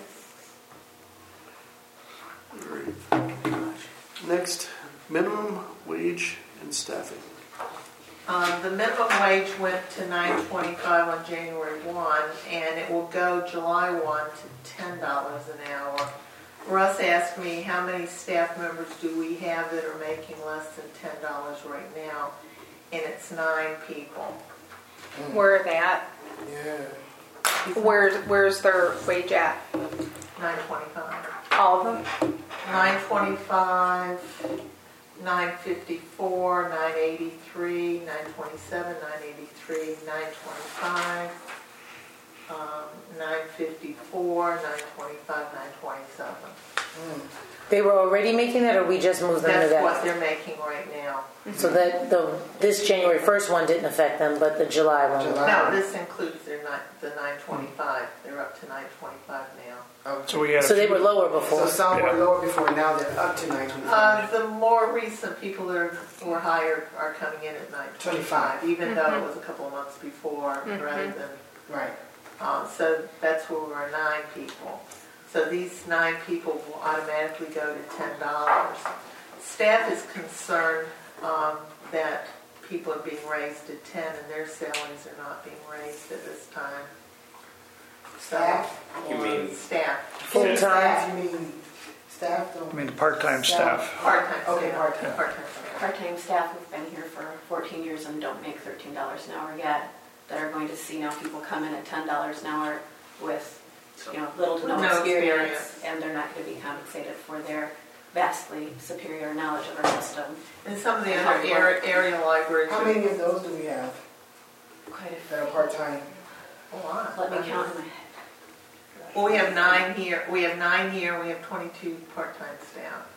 next, minimum wage and staffing. Um, the minimum wage went to nine twenty-five on January first, and it will go July first to ten dollars an hour. Russ asked me how many staff members do we have that are making less than ten dollars right now, and it's nine people. Where are they at? Yeah. Where's where's their wage at? nine twenty-five. All of them? nine twenty-five, nine fifty-four, nine eighty-three, nine twenty-seven, nine eighty-three, nine twenty-five, um, nine fifty-four, nine twenty-five, nine twenty-seven. They were already making that, or we just moved them to That's what that? they're making right now. So that the this January first one didn't affect them, but the July one. July. No, this includes their nine, the nine twenty-five. They're up to nine twenty-five now. Okay. So we had. a So they few- were lower So before. some were Yeah. lower before, now they're up to nine Uh, twenty-five. the more recent people that are, were hired are coming in at nine twenty-five, even though it was a couple of months before, rather than. Right. Um, so that's where we're nine people. So these nine people will automatically go to ten dollars. Staff is concerned um, that people are being raised to ten and their salaries are not being raised at this time. So, Staff? You mean- Staff, Full Staff, time. you mean staff don't? I mean, part-time staff. part-time Okay, staff. part-time. Part-time staff. Part-time staff who've been here for fourteen years and don't make thirteen dollars an hour yet, that are going to see now people come in at ten dollars an hour with, you know, little to no, No experience, experience. and they're not going to be compensated for their vastly superior knowledge of our system. And some of the other area, area libraries. How many of those do we have Quite a that are few. part-time? A lot. Let me count in my head. Well, we have nine here, we have nine here, we have twenty-two part-time staff.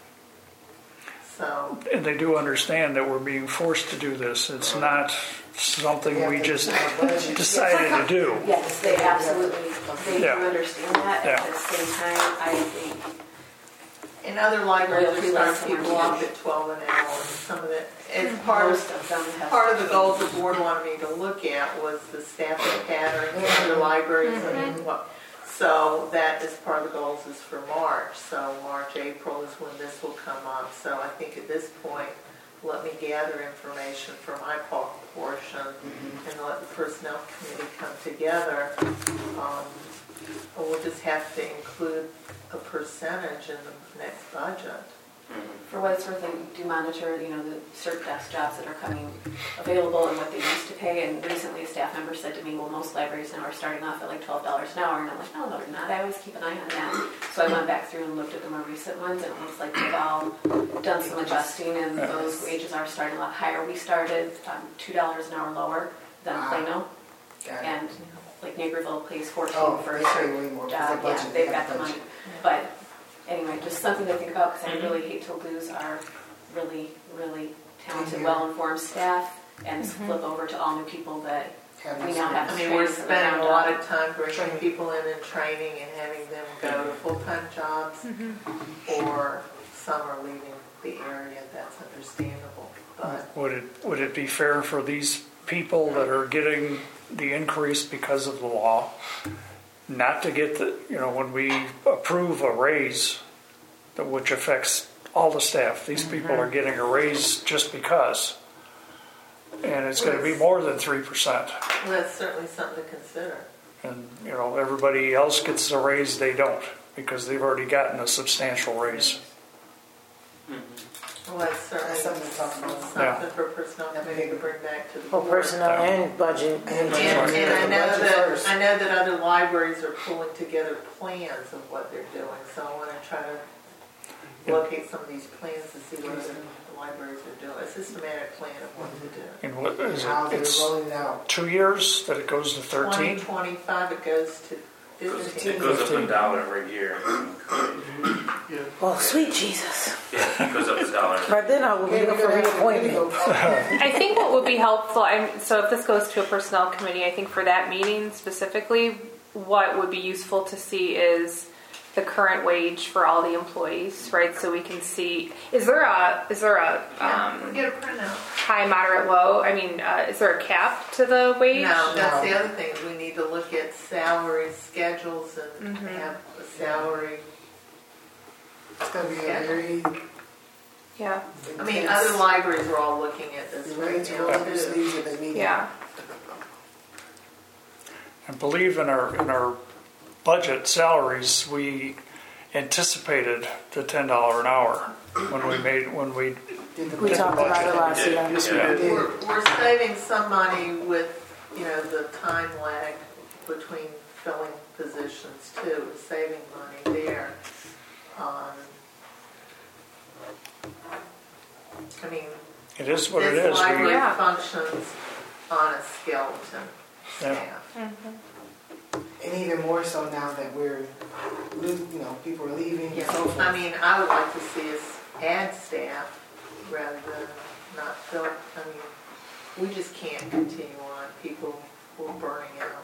So, And they do understand that we're being forced to do this. It's not something have we to just have a budget. decided to do. Yes, they absolutely, they Yeah. do understand that. Yeah. At the same time, I think in other libraries, Loyalty we start less than people our off at twelve an hour, and some of it, it's part of, most of them have. part of the goals the board wanted me to look at was the staffing pattern in other libraries and what, so that is part of the goals is for March, so March, April is when this will come up, so I think at this point, let me gather information for my por- portion and let the personnel committee come together. Um, We'll just have to include a percentage in the next budget. For what it's worth, I do monitor, you know, the cert desk jobs that are coming available and what they used to pay. And recently, a staff member said to me, "Well, most libraries now are starting off at like twelve dollars an hour." And I'm like, "No, no, they're not. I always keep an eye on that." So I went back through and looked at the more recent ones, and it looks like they've all done some adjusting, and those wages are starting a lot higher. We started um, two dollars an hour lower than Wow. Plano, Got it. and like Naperville pays fourteen Oh, for a they pay cert way more, 'cause job. they Yeah, budget, they've they got have the budget. money, but. Anyway, just something to think about, because I really hate to lose our really, really talented, Mhm. well-informed staff and flip over to all new people that Have we this- now have I to mean, train we're from the spending a ground lot up. of time bringing people in and training and having them go to full-time jobs, or some are leaving the area. That's understandable, but Would it, would it be fair for these people that are getting the increase because of the law, not to get the, you know, when we approve a raise, that which affects all the staff, these people are getting a raise just because, and it's going to be more than three percent. well, that's certainly something to consider. And, you know, everybody else gets a raise, they don't, because they've already gotten a substantial raise. Well, that's certainly That's something to talk about. something for personnel committee to bring back to the Well, board. personnel and budget. And- And, and I The know budget that, first. I know that other libraries are pulling together plans of what they're doing, so I want to try to locate some of these plans to see what other libraries are doing, a systematic plan of what to do. And what is How it? they're It's rolling it out. two years that it goes to Twenty thirteen? twenty-five, it goes to fifteen. It goes up a dollar every year. Oh, sweet Jesus. Yeah, it goes up a dollar. Right then I will be up for reappointment. I think what would be helpful, I'm, so if this goes to a personnel committee, I think for that meeting specifically, what would be useful to see is the current wage for all the employees, right? So we can see, is there a, is there a Yeah, um, get a printout. high, moderate, low? I mean, uh, is there a cap to the wage? No, that's No. the other thing, we need to look at salary schedules and Mhm. have a salary. It's gonna be a very. Yeah, I mean, other libraries are all looking at this They're ready right to now roll up their too. sleeves at the meeting. yeah. I believe in our, in our budget salaries, we anticipated the ten dollars an hour when we made, when we Did the We did the talked about it budget. last year. Yes, we Yeah. did. We're, we're saving some money with, you know, the time lag between filling positions too, We're saving money there. Um, I mean, It is what it this is. We- library Yeah. functions on a skeleton Yeah. staff. And even more so now that we're, lo- you know, people are leaving and Yeah, so forth. I mean, I would like to see us add staff rather than not fill, I mean, we just can't continue on, people were burning out.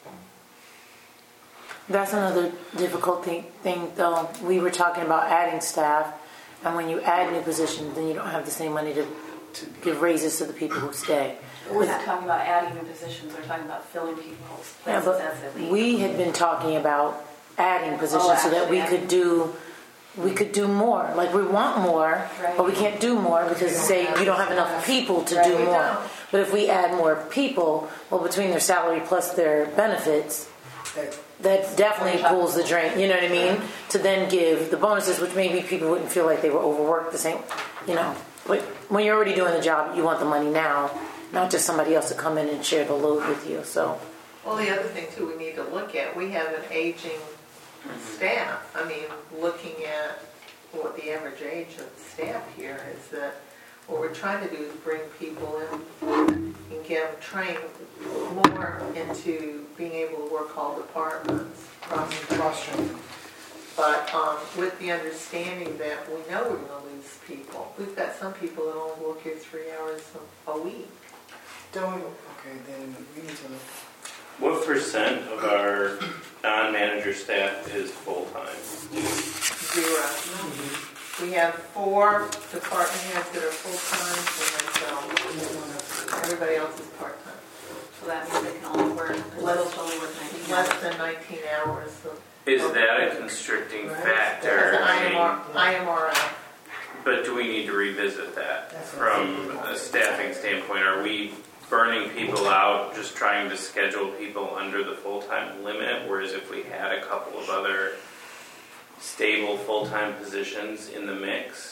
That's another difficult thing, thing, though. We were talking about adding staff, and when you add new positions, then you don't have the same money to, to give raises to the people who stay. We're not talking about adding new positions, we're talking about filling people's Yeah, places but as they leave. we had been talking about adding positions so that we actually could do, we could do more. Like, we want more, but we can't do more because, say, you don't have enough people to do We more. don't. But if we add more people, well, between their salary plus their benefits, That- that definitely pulls the drain, you know what I mean? To then give the bonuses, which maybe people wouldn't feel like they were overworked the same, you know. But when you're already doing the job, you want the money now, not just somebody else to come in and share the load with you, so. Well, the other thing too, we need to look at, we have an aging staff. I mean, looking at what the average age of the staff here is, that what we're trying to do is bring people in and get them trained more into being able to work all departments. Cross, cross training. But um, with the understanding that we know we're going to lose people. We've got some people that only work here three hours a a week. Don't, okay, then we need to look. What percent of our non-manager staff is full-time? Zero. We have four department heads that are full-time and myself. Everybody else is part-time. So that means they can only work, they're supposed to only work nineteen hours. Less than nineteen hours. So Is that a constricting As factor? an I mean, I M R F. but do we need to revisit that from a staffing standpoint? Are we burning people out just trying to schedule people under the full-time limit? Whereas if we had a couple of other stable full-time positions in the mix,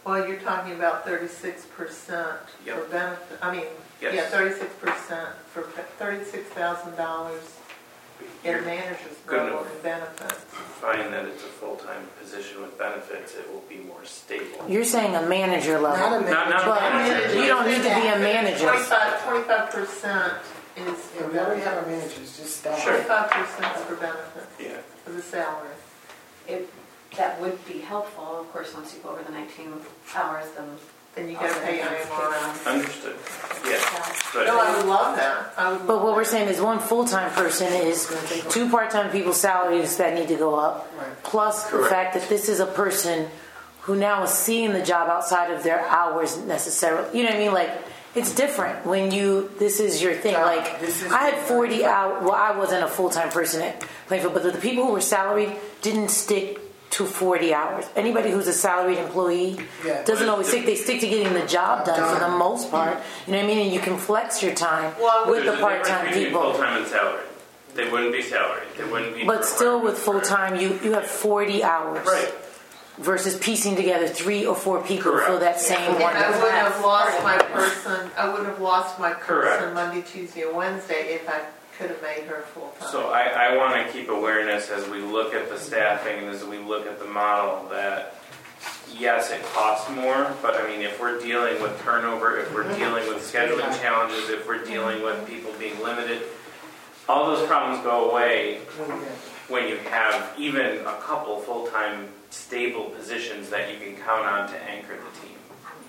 Well, you're talking about thirty-six percent Yep. for benefit, I mean, Yes. yeah, thirty-six percent for thirty-six thousand dollars in a manager's Good level enough. in benefits. Find that it's a full-time position with benefits, it will be more stable. You're saying a manager level. Not a manager. Not, not But manager. you don't need to be a manager. Twenty-five, twenty-five percent is Yeah, for we already benefits. have our managers, just staff. Sure. Twenty-five percent is for benefits, Yeah. for the salary. It, that would be helpful, of course, once you go over the nineteen hours, then. Then you gotta pay I M R L. Understood. Yeah. But No, I would love that. I would But love what we're that. saying is one full-time person is two part-time people's salaries that need to go up, Right. plus the Correct. fact that this is a person who now is seeing the job outside of their hours necessarily. You know what I mean? Like, it's different when you, this is your thing. Like, This is- I had forty hours, well, I wasn't a full-time person at Plainfield, but the, the people who were salaried didn't stick to forty hours. Anybody who's a salaried employee Yeah. doesn't always stick. They stick to getting the job done for the most part. You know what I mean? And you can flex your time Well, with there's the a part-time difference between people. full-time and salaried. They wouldn't be salaried. They wouldn't be. But still with required. full-time, you, you have forty hours. Right. Versus piecing together three or four people Correct. for that same And one. I wouldn't have lost my person, I wouldn't have lost my Correct. person Monday, Tuesday, and Wednesday if I could have made her full-time. So I, I want to keep awareness as we look at the staffing and as we look at the model that yes, it costs more, but I mean, if we're dealing with turnover, if we're dealing with scheduling challenges, if we're dealing with people being limited, all those problems go away when you have even a couple full-time stable positions that you can count on to anchor the team.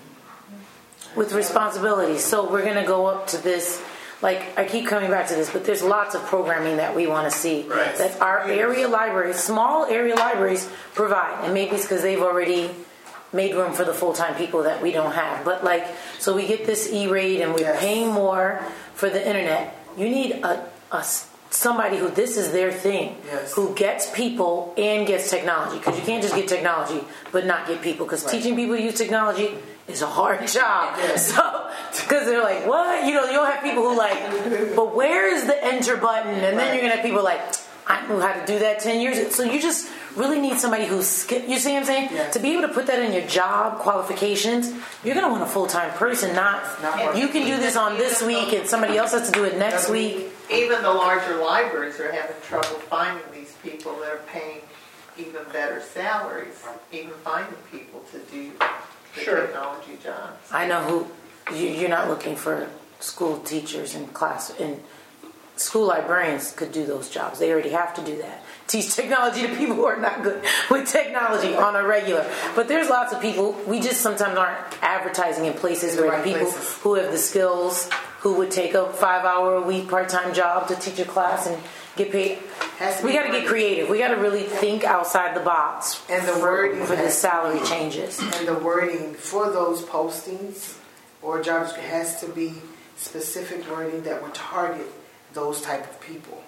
With responsibilities. So we're going to go up to this, like I keep coming back to this, but there's lots of programming that we want to see. Right. That our area libraries, small area libraries provide. And maybe it's because they've already made room for the full-time people that we don't have. But like, so we get this E-rate and we're Yes. paying more for the internet. You need a, a somebody who this is their thing, Yes. who gets people and gets technology. Because you can't just get technology but not get people. Because Right. teaching people to use technology is a hard job. Yes. So, because they're like, what? You know, you'll have people who like, but where is the enter button? And then you're gonna have people like, I knew how to do that ten years ago. So you just really need somebody who's skipped. You see what I'm saying? Yes. To be able to put that in your job qualifications, you're gonna want a full time person. Not, Not you can do this on this week and somebody else has to do it next week. Even the larger libraries are having trouble finding these people that are paying even better salaries, even finding people to do the Sure. technology jobs. I know who. you- You're not looking for school teachers and class and school librarians could do those jobs. They already have to do that. Teach technology to people who are not good with technology on a regular. But there's lots of people, we just sometimes aren't advertising in places The where right the people places. who have the skills, who would take a five hour a week part-time job to teach a class and get paid. Has to We be got to get worded. creative. We got to really think outside the box And the for, wording for the has- salary changes. And the wording for those postings or jobs has to be specific wording that would target those type of people.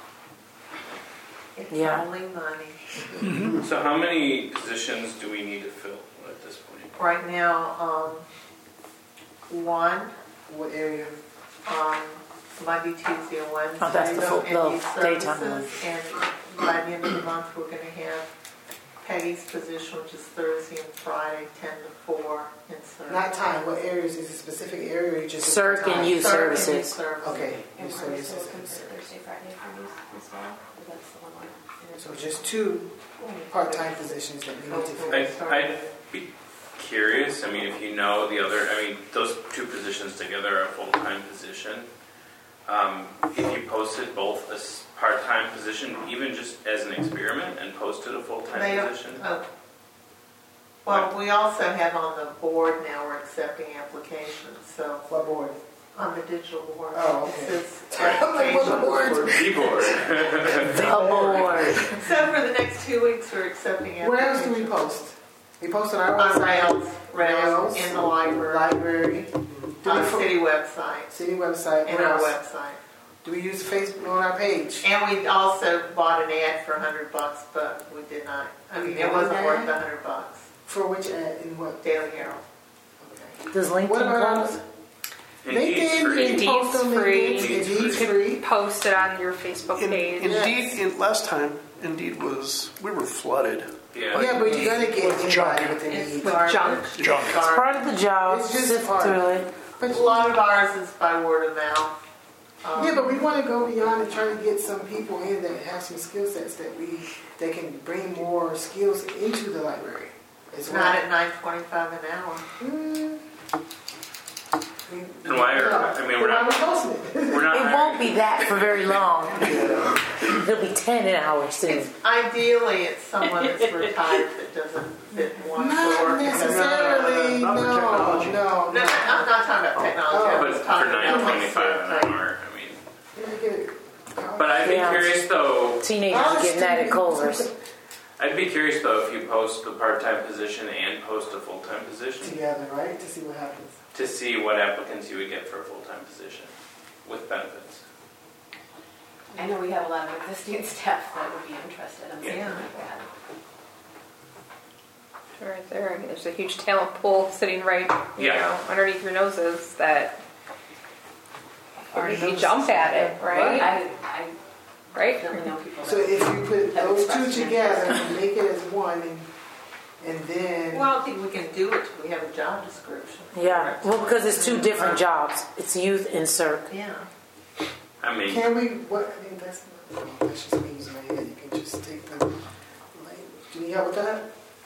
It's Yeah. only money. So how many positions do we need to fill at this point? Right now, um, one, What area? um, Monday, Tuesday, and Wednesday. Oh, that's the full- in the these daytime services. And by the end of the month, we're gonna have Peggy's position, which is Thursday and Friday, ten to four in service. Not time. What areas? Is it a specific area or you just Circ and time? youth Circ and services. youth services. Okay. And youth we're services still and looking for services. Thursday, Friday for these as well. That's the one we're. So just two part-time positions that we need to fill. I, I'd be curious, I mean, if you know the other, I mean, those two positions together are a full-time position. Um, if you posted both a s- part-time position, even just as an experiment, and posted a They full-time are- position? oh. Well, we also have on the board now, we're accepting applications, so What board? on the digital board. Oh, it okay. says I'm like, what's the board? Or keyboard? The board. So for the next two weeks, we're accepting applications. Where else do we post? We post on our On website, Rails, Rails, in the library, library, do on we the fo- city website, city website, and where our else? website. Do we use Facebook on our page? And we also bought an ad for a hundred bucks, but we did not, I mean, it wasn't worth the hundred bucks. For which ad and what? Daily Herald. Okay. Does LinkedIn What about count? Indeed's LinkedIn? free. You can post on Indeed's free. LinkedIn. Indeed's Indeed's free. free. Post it on your Facebook In- page. Indeed, in, last time, Indeed was, we were flooded. Yeah. Yeah, but you gotta get With junk. anybody with a It's need. with junk. Junk. It's part of the job. It's just Sift hard. through it. But A lot of ours is by word of mouth. Um, yeah, but we want to go beyond and try to get some people in that have some skill sets that we that can bring more skills into the library as well. Not at nine twenty-five an hour. Mm. And why are, I mean, we're Why not, we're posting it. we're not It hiring- won't be that for very long. It'll be ten an hour soon. It's ideally it's someone that's retired that doesn't fit one Not floor. necessarily. Not No, the no, technology. no. No, no, I'm not talking about technology. I'm But just for talking nine about twenty-five like, an hour, I mean. You gotta get it. But I'd be Yeah. curious though, Teenagers are getting that at Culver's. I'd be curious though if you post the part-time position and post a full-time position Together, right? To see what happens. to see what applicants you would get for a full-time position with benefits. I know we have a lot of existing staff that would be interested in something Yeah. like that. Right there, I mean, there's a huge talent pool sitting right, you Yeah. know, underneath your noses that you jump at it, right? I, I Right? definitely know people So that if you put have those two expressed an together interest. and make it as one, and, and then Well, I don't think we can do it till we have a job description. Yeah, well, because it's two different jobs. It's youth and circ. Yeah. I mean, can we? What? I mean, that's not. That's just me using my head. You can just take the language. Do you need help with that?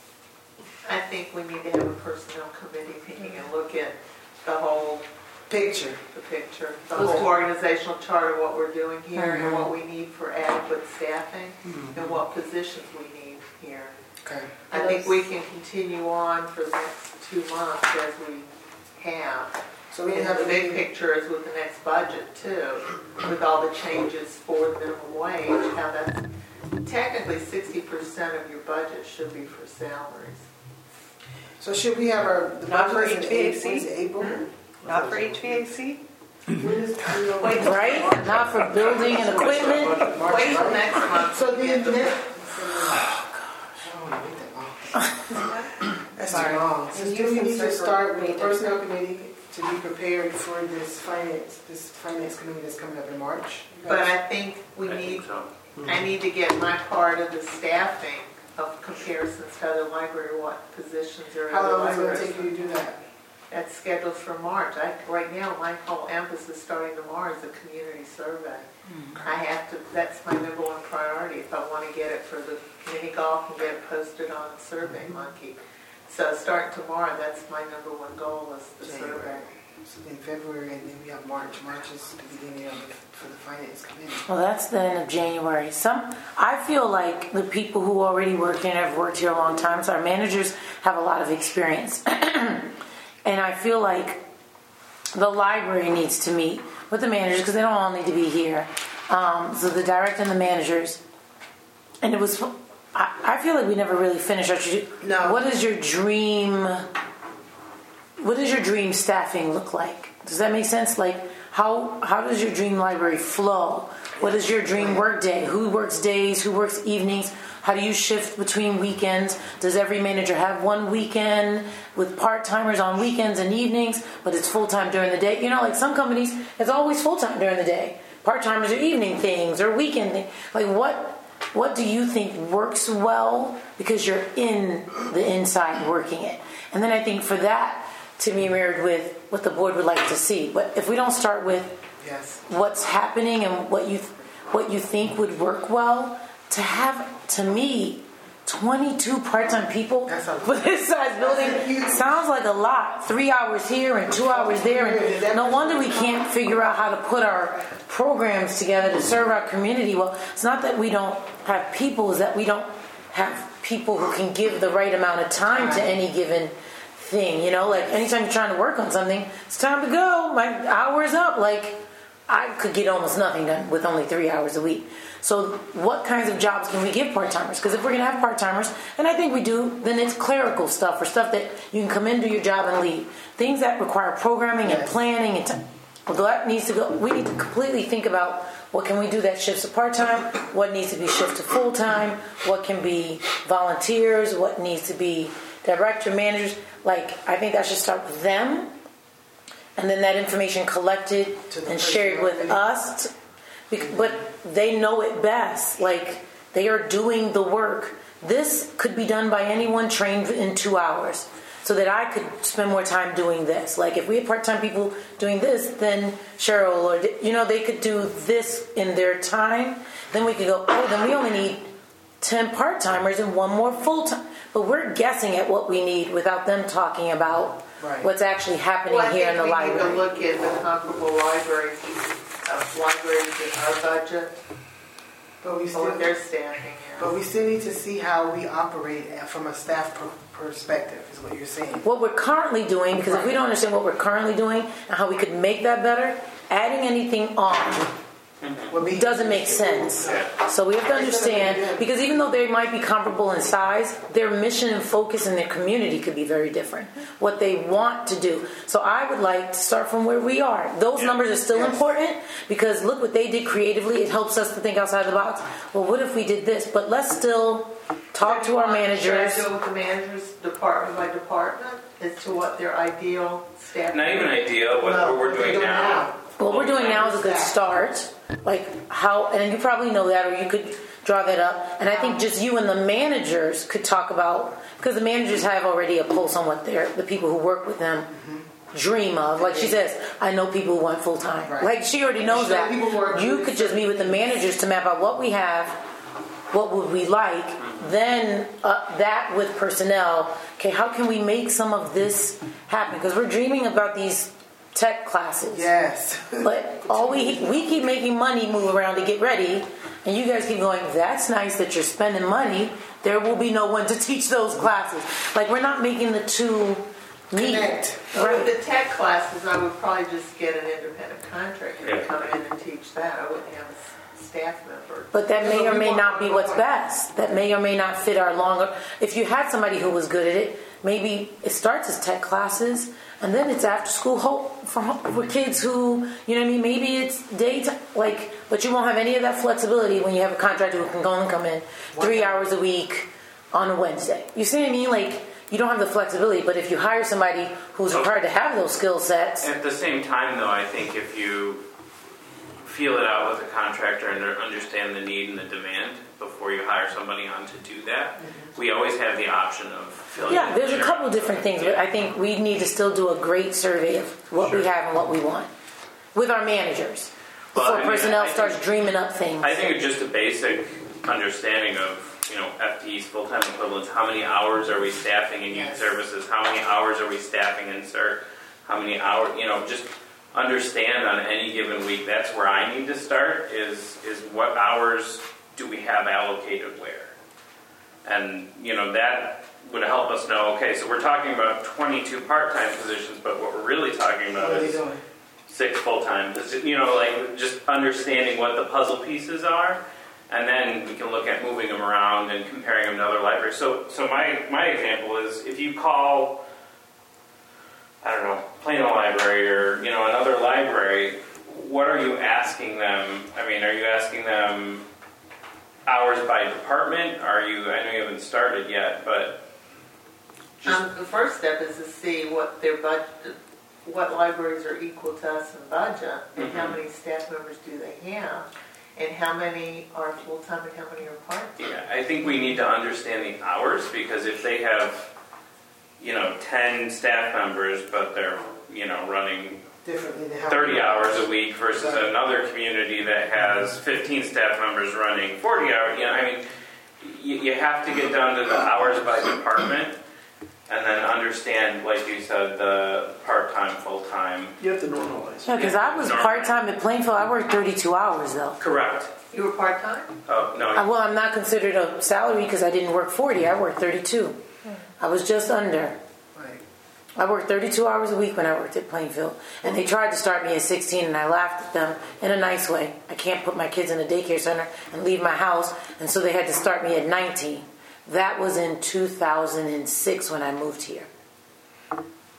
I think we need to have a personnel committee taking a look at the whole Picture. the picture, the whole organizational chart of what we're doing here and what we need for adequate staffing and what positions we need here. Okay. I think we can continue on for the next two months as we have. So we And have the a big meeting. picture is with the next budget too, with all the changes for the minimum wage, how that's, technically sixty percent of your budget should be for salaries. So should we have our the Not for budget is in H V A C? April? Is it April? Not for H V A C? When is, you know, Wait, Right? Not for building and equipment. March, Wait till right? next month. So then next. Oh gosh, I don't want to wait that long. That's too long. So And do we use need some to start with the separate personnel committee to be prepared for this finance, this finance committee that's coming up in March? But I think we I need, think so. I need to get my part of the staffing of comparisons to other library, what positions are in How other long is it going to libraries. take you to do that? That's scheduled for March. I, right now, my whole emphasis starting tomorrow is the community survey. I have to, that's my number one priority if I want to get it for the community golf and get it posted on Survey Monkey. So starting tomorrow, that's my number one goal is the January. survey. So then February, and then we have March. March is the beginning of the, for the finance committee. Well, that's the end of January. Some, I feel like the people who already work here and have worked here a long time, so our managers have a lot of experience. And I feel like the library needs to meet with the managers because they don't all need to be here. Um, so the director and the managers. And it was, I, I feel like we never really finished our, No. what is your dream, what does your dream staffing look like? Does that make sense? Like, how how does your dream library flow? What is your dream work day? Who works days? Who works evenings? How do you shift between weekends? Does every manager have one weekend with part-timers on weekends and evenings, but it's full-time during the day? You know, like some companies, it's always full-time during the day. Part-timers are evening things or weekend things. Like what what do you think works well because you're in the inside working it? And then I think for that to be mirrored with what the board would like to see. But if we don't start with Yes. what's happening and what you what you think would work well, to have, to me, twenty-two part-time people That's a- for this size building That's a huge- sounds like a lot. Three hours here and two hours there. And no wonder we can't figure out how to put our programs together to serve our community. Well, it's not that we don't have people, it's that we don't have people who can give the right amount of time to any given thing. You know, like anytime you're trying to work on something, it's time to go. My hour's up. Like, I could get almost nothing done with only three hours a week. So what kinds of jobs can we give part-timers? Because if we're going to have part-timers, and I think we do, then it's clerical stuff or stuff that you can come in, do your job, and leave. Things that require programming and Yes. planning. And t- well, that needs to go. We need to completely think about what can we do that shifts to part-time, what needs to be shifted to full-time, what can be volunteers, what needs to be director, managers. Like, I think that should start with them. And then that information collected To the and shared with personnel us. Bec- But they know it best. Like, They are doing the work. This could be done by anyone trained in two hours. So that I could spend more time doing this. Like if we had part-time people doing this, then Cheryl or, you know, they could do this in their time. Then we could go, oh, then we only need ten part-timers and one more full-time. But we're guessing at what we need without them talking about Right. what's actually happening Well, I here in the think we library. need to look at the comparable libraries, uh, libraries in our budget, But we or still, what their staffing but is. we still need to see how we operate from a staff per- perspective, is what you're saying. What we're currently doing, because if we don't understand what we're currently doing and how we could make that better, adding anything on Would be- doesn't make sense. So we have to understand, because even though they might be comparable in size, their mission and focus in their community could be very different. What they want to do. So I would like to start from where we are. Those numbers are still important, because look what they did creatively. It helps us to think outside the box. Well, what if we did this? But let's still talk to our managers. Should I go with the managers department by department as to what their ideal staff? Not even ideal, what No, what we're what doing they're now. What we're doing now is a good start. Like how, and you probably know that, or you could draw that up. And I think just you and the managers could talk about, because the managers have already a pulse on what they're, the people who work with them dream of. Like she says, I know people who want full time. Right. Like she already knows Sure, that. people work You with could just meet with the managers to map out what we have, what would we like, then uh, that with personnel. Okay, how can we make some of this happen? Because we're dreaming about these tech classes. Yes. But all we we keep making money move around to get ready, and you guys keep going, that's nice that you're spending money. There will be no one to teach those classes. Like we're not making the two meet. Connect. With the tech classes, I would probably just get an independent contractor to Yeah. come in and teach that. I wouldn't have a s- staff member. But that may or may not be what's best. That may or may not fit our longer. If you had somebody who was good at it, maybe it starts as tech classes, and then it's after school hope for, for kids who, you know what I mean? Maybe it's daytime, like, but you won't have any of that flexibility when you have a contractor who can go and come in three hours a week on a Wednesday. You see what I mean? Like, you don't have the flexibility, but if you hire somebody who's required to have those skill sets. At the same time, though, I think if you feel it out with a contractor and understand the need and the demand before you hire somebody on to do that, we always have the option of filling Yeah, in there's a the couple different things, but I think we need to still do a great survey of what we Sure. have and what we want with our managers Well, before I mean, personnel I starts think- dreaming up things. I think it's just a basic understanding of, you know, F Ts, full-time equivalents. How many hours are we staffing in youth Yes. services? How many hours are we staffing in C E R T? How many hours, you know, just understand on any given week. That's where I need to start is, is what hours do we have allocated where? And, you know, that would help us know, okay, so we're talking about twenty-two part-time positions, but what we're really talking about What are they is doing? six full-time, you know, like just understanding what the puzzle pieces are, and then we can look at moving them around and comparing them to other libraries. So, so my, my example is if you call, I don't know, Plano Library or, you know, another library, what are you asking them? I mean, are you asking them hours by department? Are you, I know you haven't started yet, but just, Um, the first step is to see what their budget, what libraries are equal to us in budget, and how Mhm. many staff members do they have, and how many are full-time and how many are part-time. yeah, I think we need to understand the hours, because if they have, you know, ten staff members, but they're, you know, running Differently than how. thirty hours a week versus another community that has fifteen staff members running forty hours, you know, I mean, you, you have to get down to the hours by department and then understand, like you said, the part-time, full-time. You have to normalize. Yeah, because I was Normal. part-time at Plainfield. I worked thirty-two hours, though. Correct. You were part-time? Oh, no. Uh, Well, I'm not considered a salary because I didn't work forty. I worked thirty-two. I was just under. Right. I worked thirty-two hours a week when I worked at Plainfield. And they tried to start me at sixteen, and I laughed at them in a nice way. I can't put my kids in a daycare center and leave my house, and so they had to start me at nineteen. That was in two thousand six when I moved here.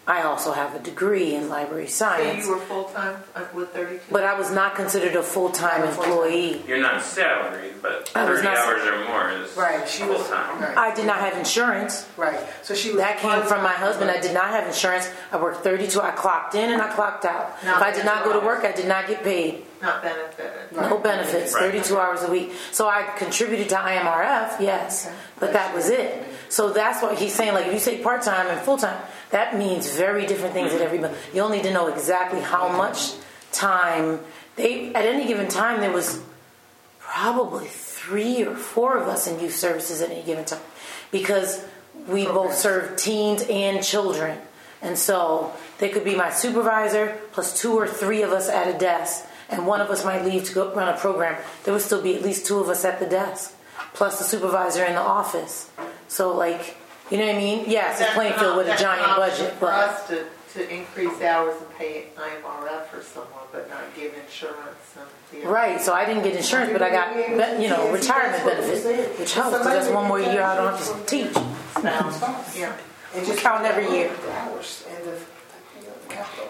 I also have a degree in library So science. you were full-time uh, with thirty-two? But I was not considered a full-time employee. You're not salaried, but I was thirty not- hours or more is Right, she was- full-time. right. I did not have insurance. Right. So she was That came from my husband. I did not have insurance. I worked thirty-two. I clocked in and I clocked out. Not If I did not go to thirty-two work, I did not get paid. Not benefited. No benefits, Right. thirty-two hours a week. So I contributed to I M R F, yes, but that was it. So that's what he's saying. Like if you say part-time and full-time, that means very different things at every month. You'll need to know exactly how much time they. At any given time, there was probably three or four of us in youth services at any given time, because we both serve teens and children, and so they could be my supervisor plus two or three of us at a desk. And one of us might leave to go run a program. There would still be at least two of us at the desk, plus the supervisor in the office. So, like, you know what I mean? Yes, it's Plainfield with a giant budget, For but us to, to increase hours and pay I M R F for someone, but not give insurance and. the- right. So I didn't get insurance, but I got be- you know retirement benefits, which helps because that's one more year I don't have to teach. Yeah. And We count every year. The hours and the, you know, the capital.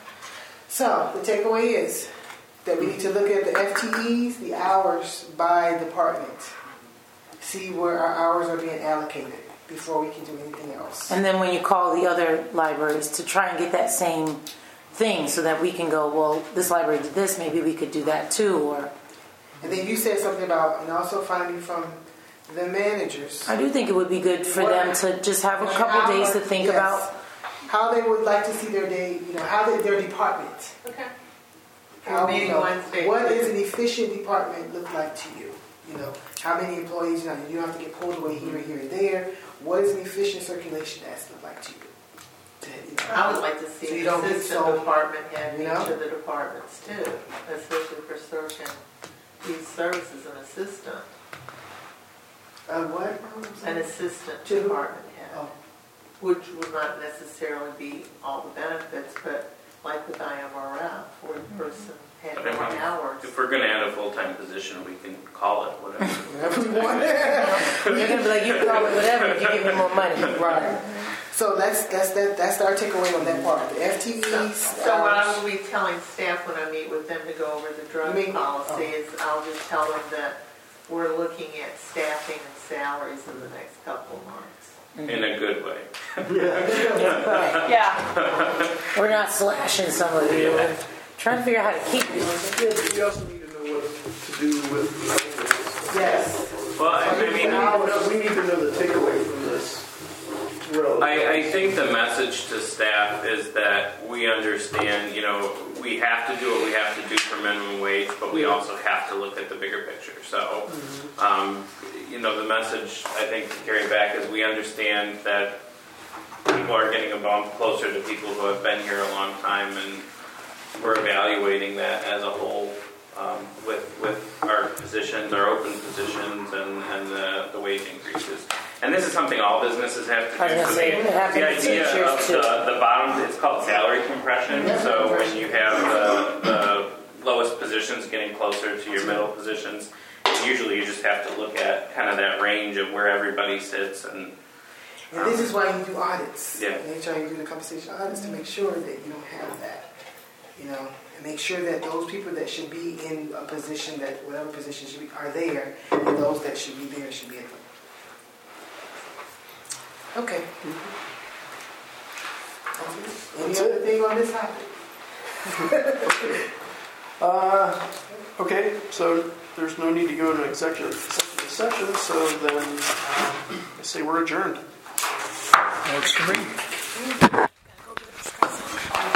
So the takeaway is that we need to look at the F T Es, the hours by department. See where our hours are being allocated before we can do anything else. And then when you call the other libraries to try and get that same thing, so that we can go, well, this library did this, maybe we could do that too, or. And then you said something about, and also finding from the managers. I do think it would be good for What- them to just have a couple how- days to think yes, about. how they would like to see their day, you know, how they, their department. Okay. How, We're meeting you know, Wednesday. what does an efficient department look like to you? You know, how many employees, you know, you don't have to get pulled away here, here, and there. What does an efficient circulation desk look like to you? To, you know, I would like to so see you the don't get assistant so- department head in you each know? of the departments too, especially for search and youth services, an assistant, Uh, what? an assistant To- department head. Oh. Which would not necessarily be all the benefits, but like with I M R F, where the person had But I more mean, hours. If we're going to add a full-time position, we can call it whatever. Whatever we want. You're gonna be like, you can call it whatever if you give me more money. Right. So that's that's that that's our takeaway on that part. The F T So, Es. so what I hours. will be telling staff when I meet with them to go over the drug You mean- policy oh. is I'll just tell them that we're looking at staffing and salaries in the next couple of months. In a good way. Yeah. We're not slashing some of you. We're trying to figure out how to keep you. We also need to know what to do with. Yes. Well, I I mean, Now, we need to know the takeaway from this. Relative. I, I think the message to staff is that we understand, you know, we have to do what we have to do for minimum wage, but we also have to look at the bigger picture. So, um, you know, the message I think to carry back is we understand that people are getting a bump closer to people who have been here a long time, and we're evaluating that as a whole um, with with our positions, our open positions, and, and the, the wage increases. And this is something all businesses have to do. I was gonna So say, the, it happens the to idea teachers, of too. the, the bottom, it's called salary compression. So when you have the, the lowest positions getting closer to your middle positions, usually you just have to look at kind of that range of where everybody sits. And And this is why you do audits. Yeah. And H R, you do the compensation audits to make sure that you don't have that. You know, and make sure that those people that should be in a position, that whatever position should be, are there, and those that should be there should be in. Okay. Any That's other it. thing on this topic? Uh, okay, so there's no need to go into executive, executive session, so then um, I say we're adjourned. Works for me.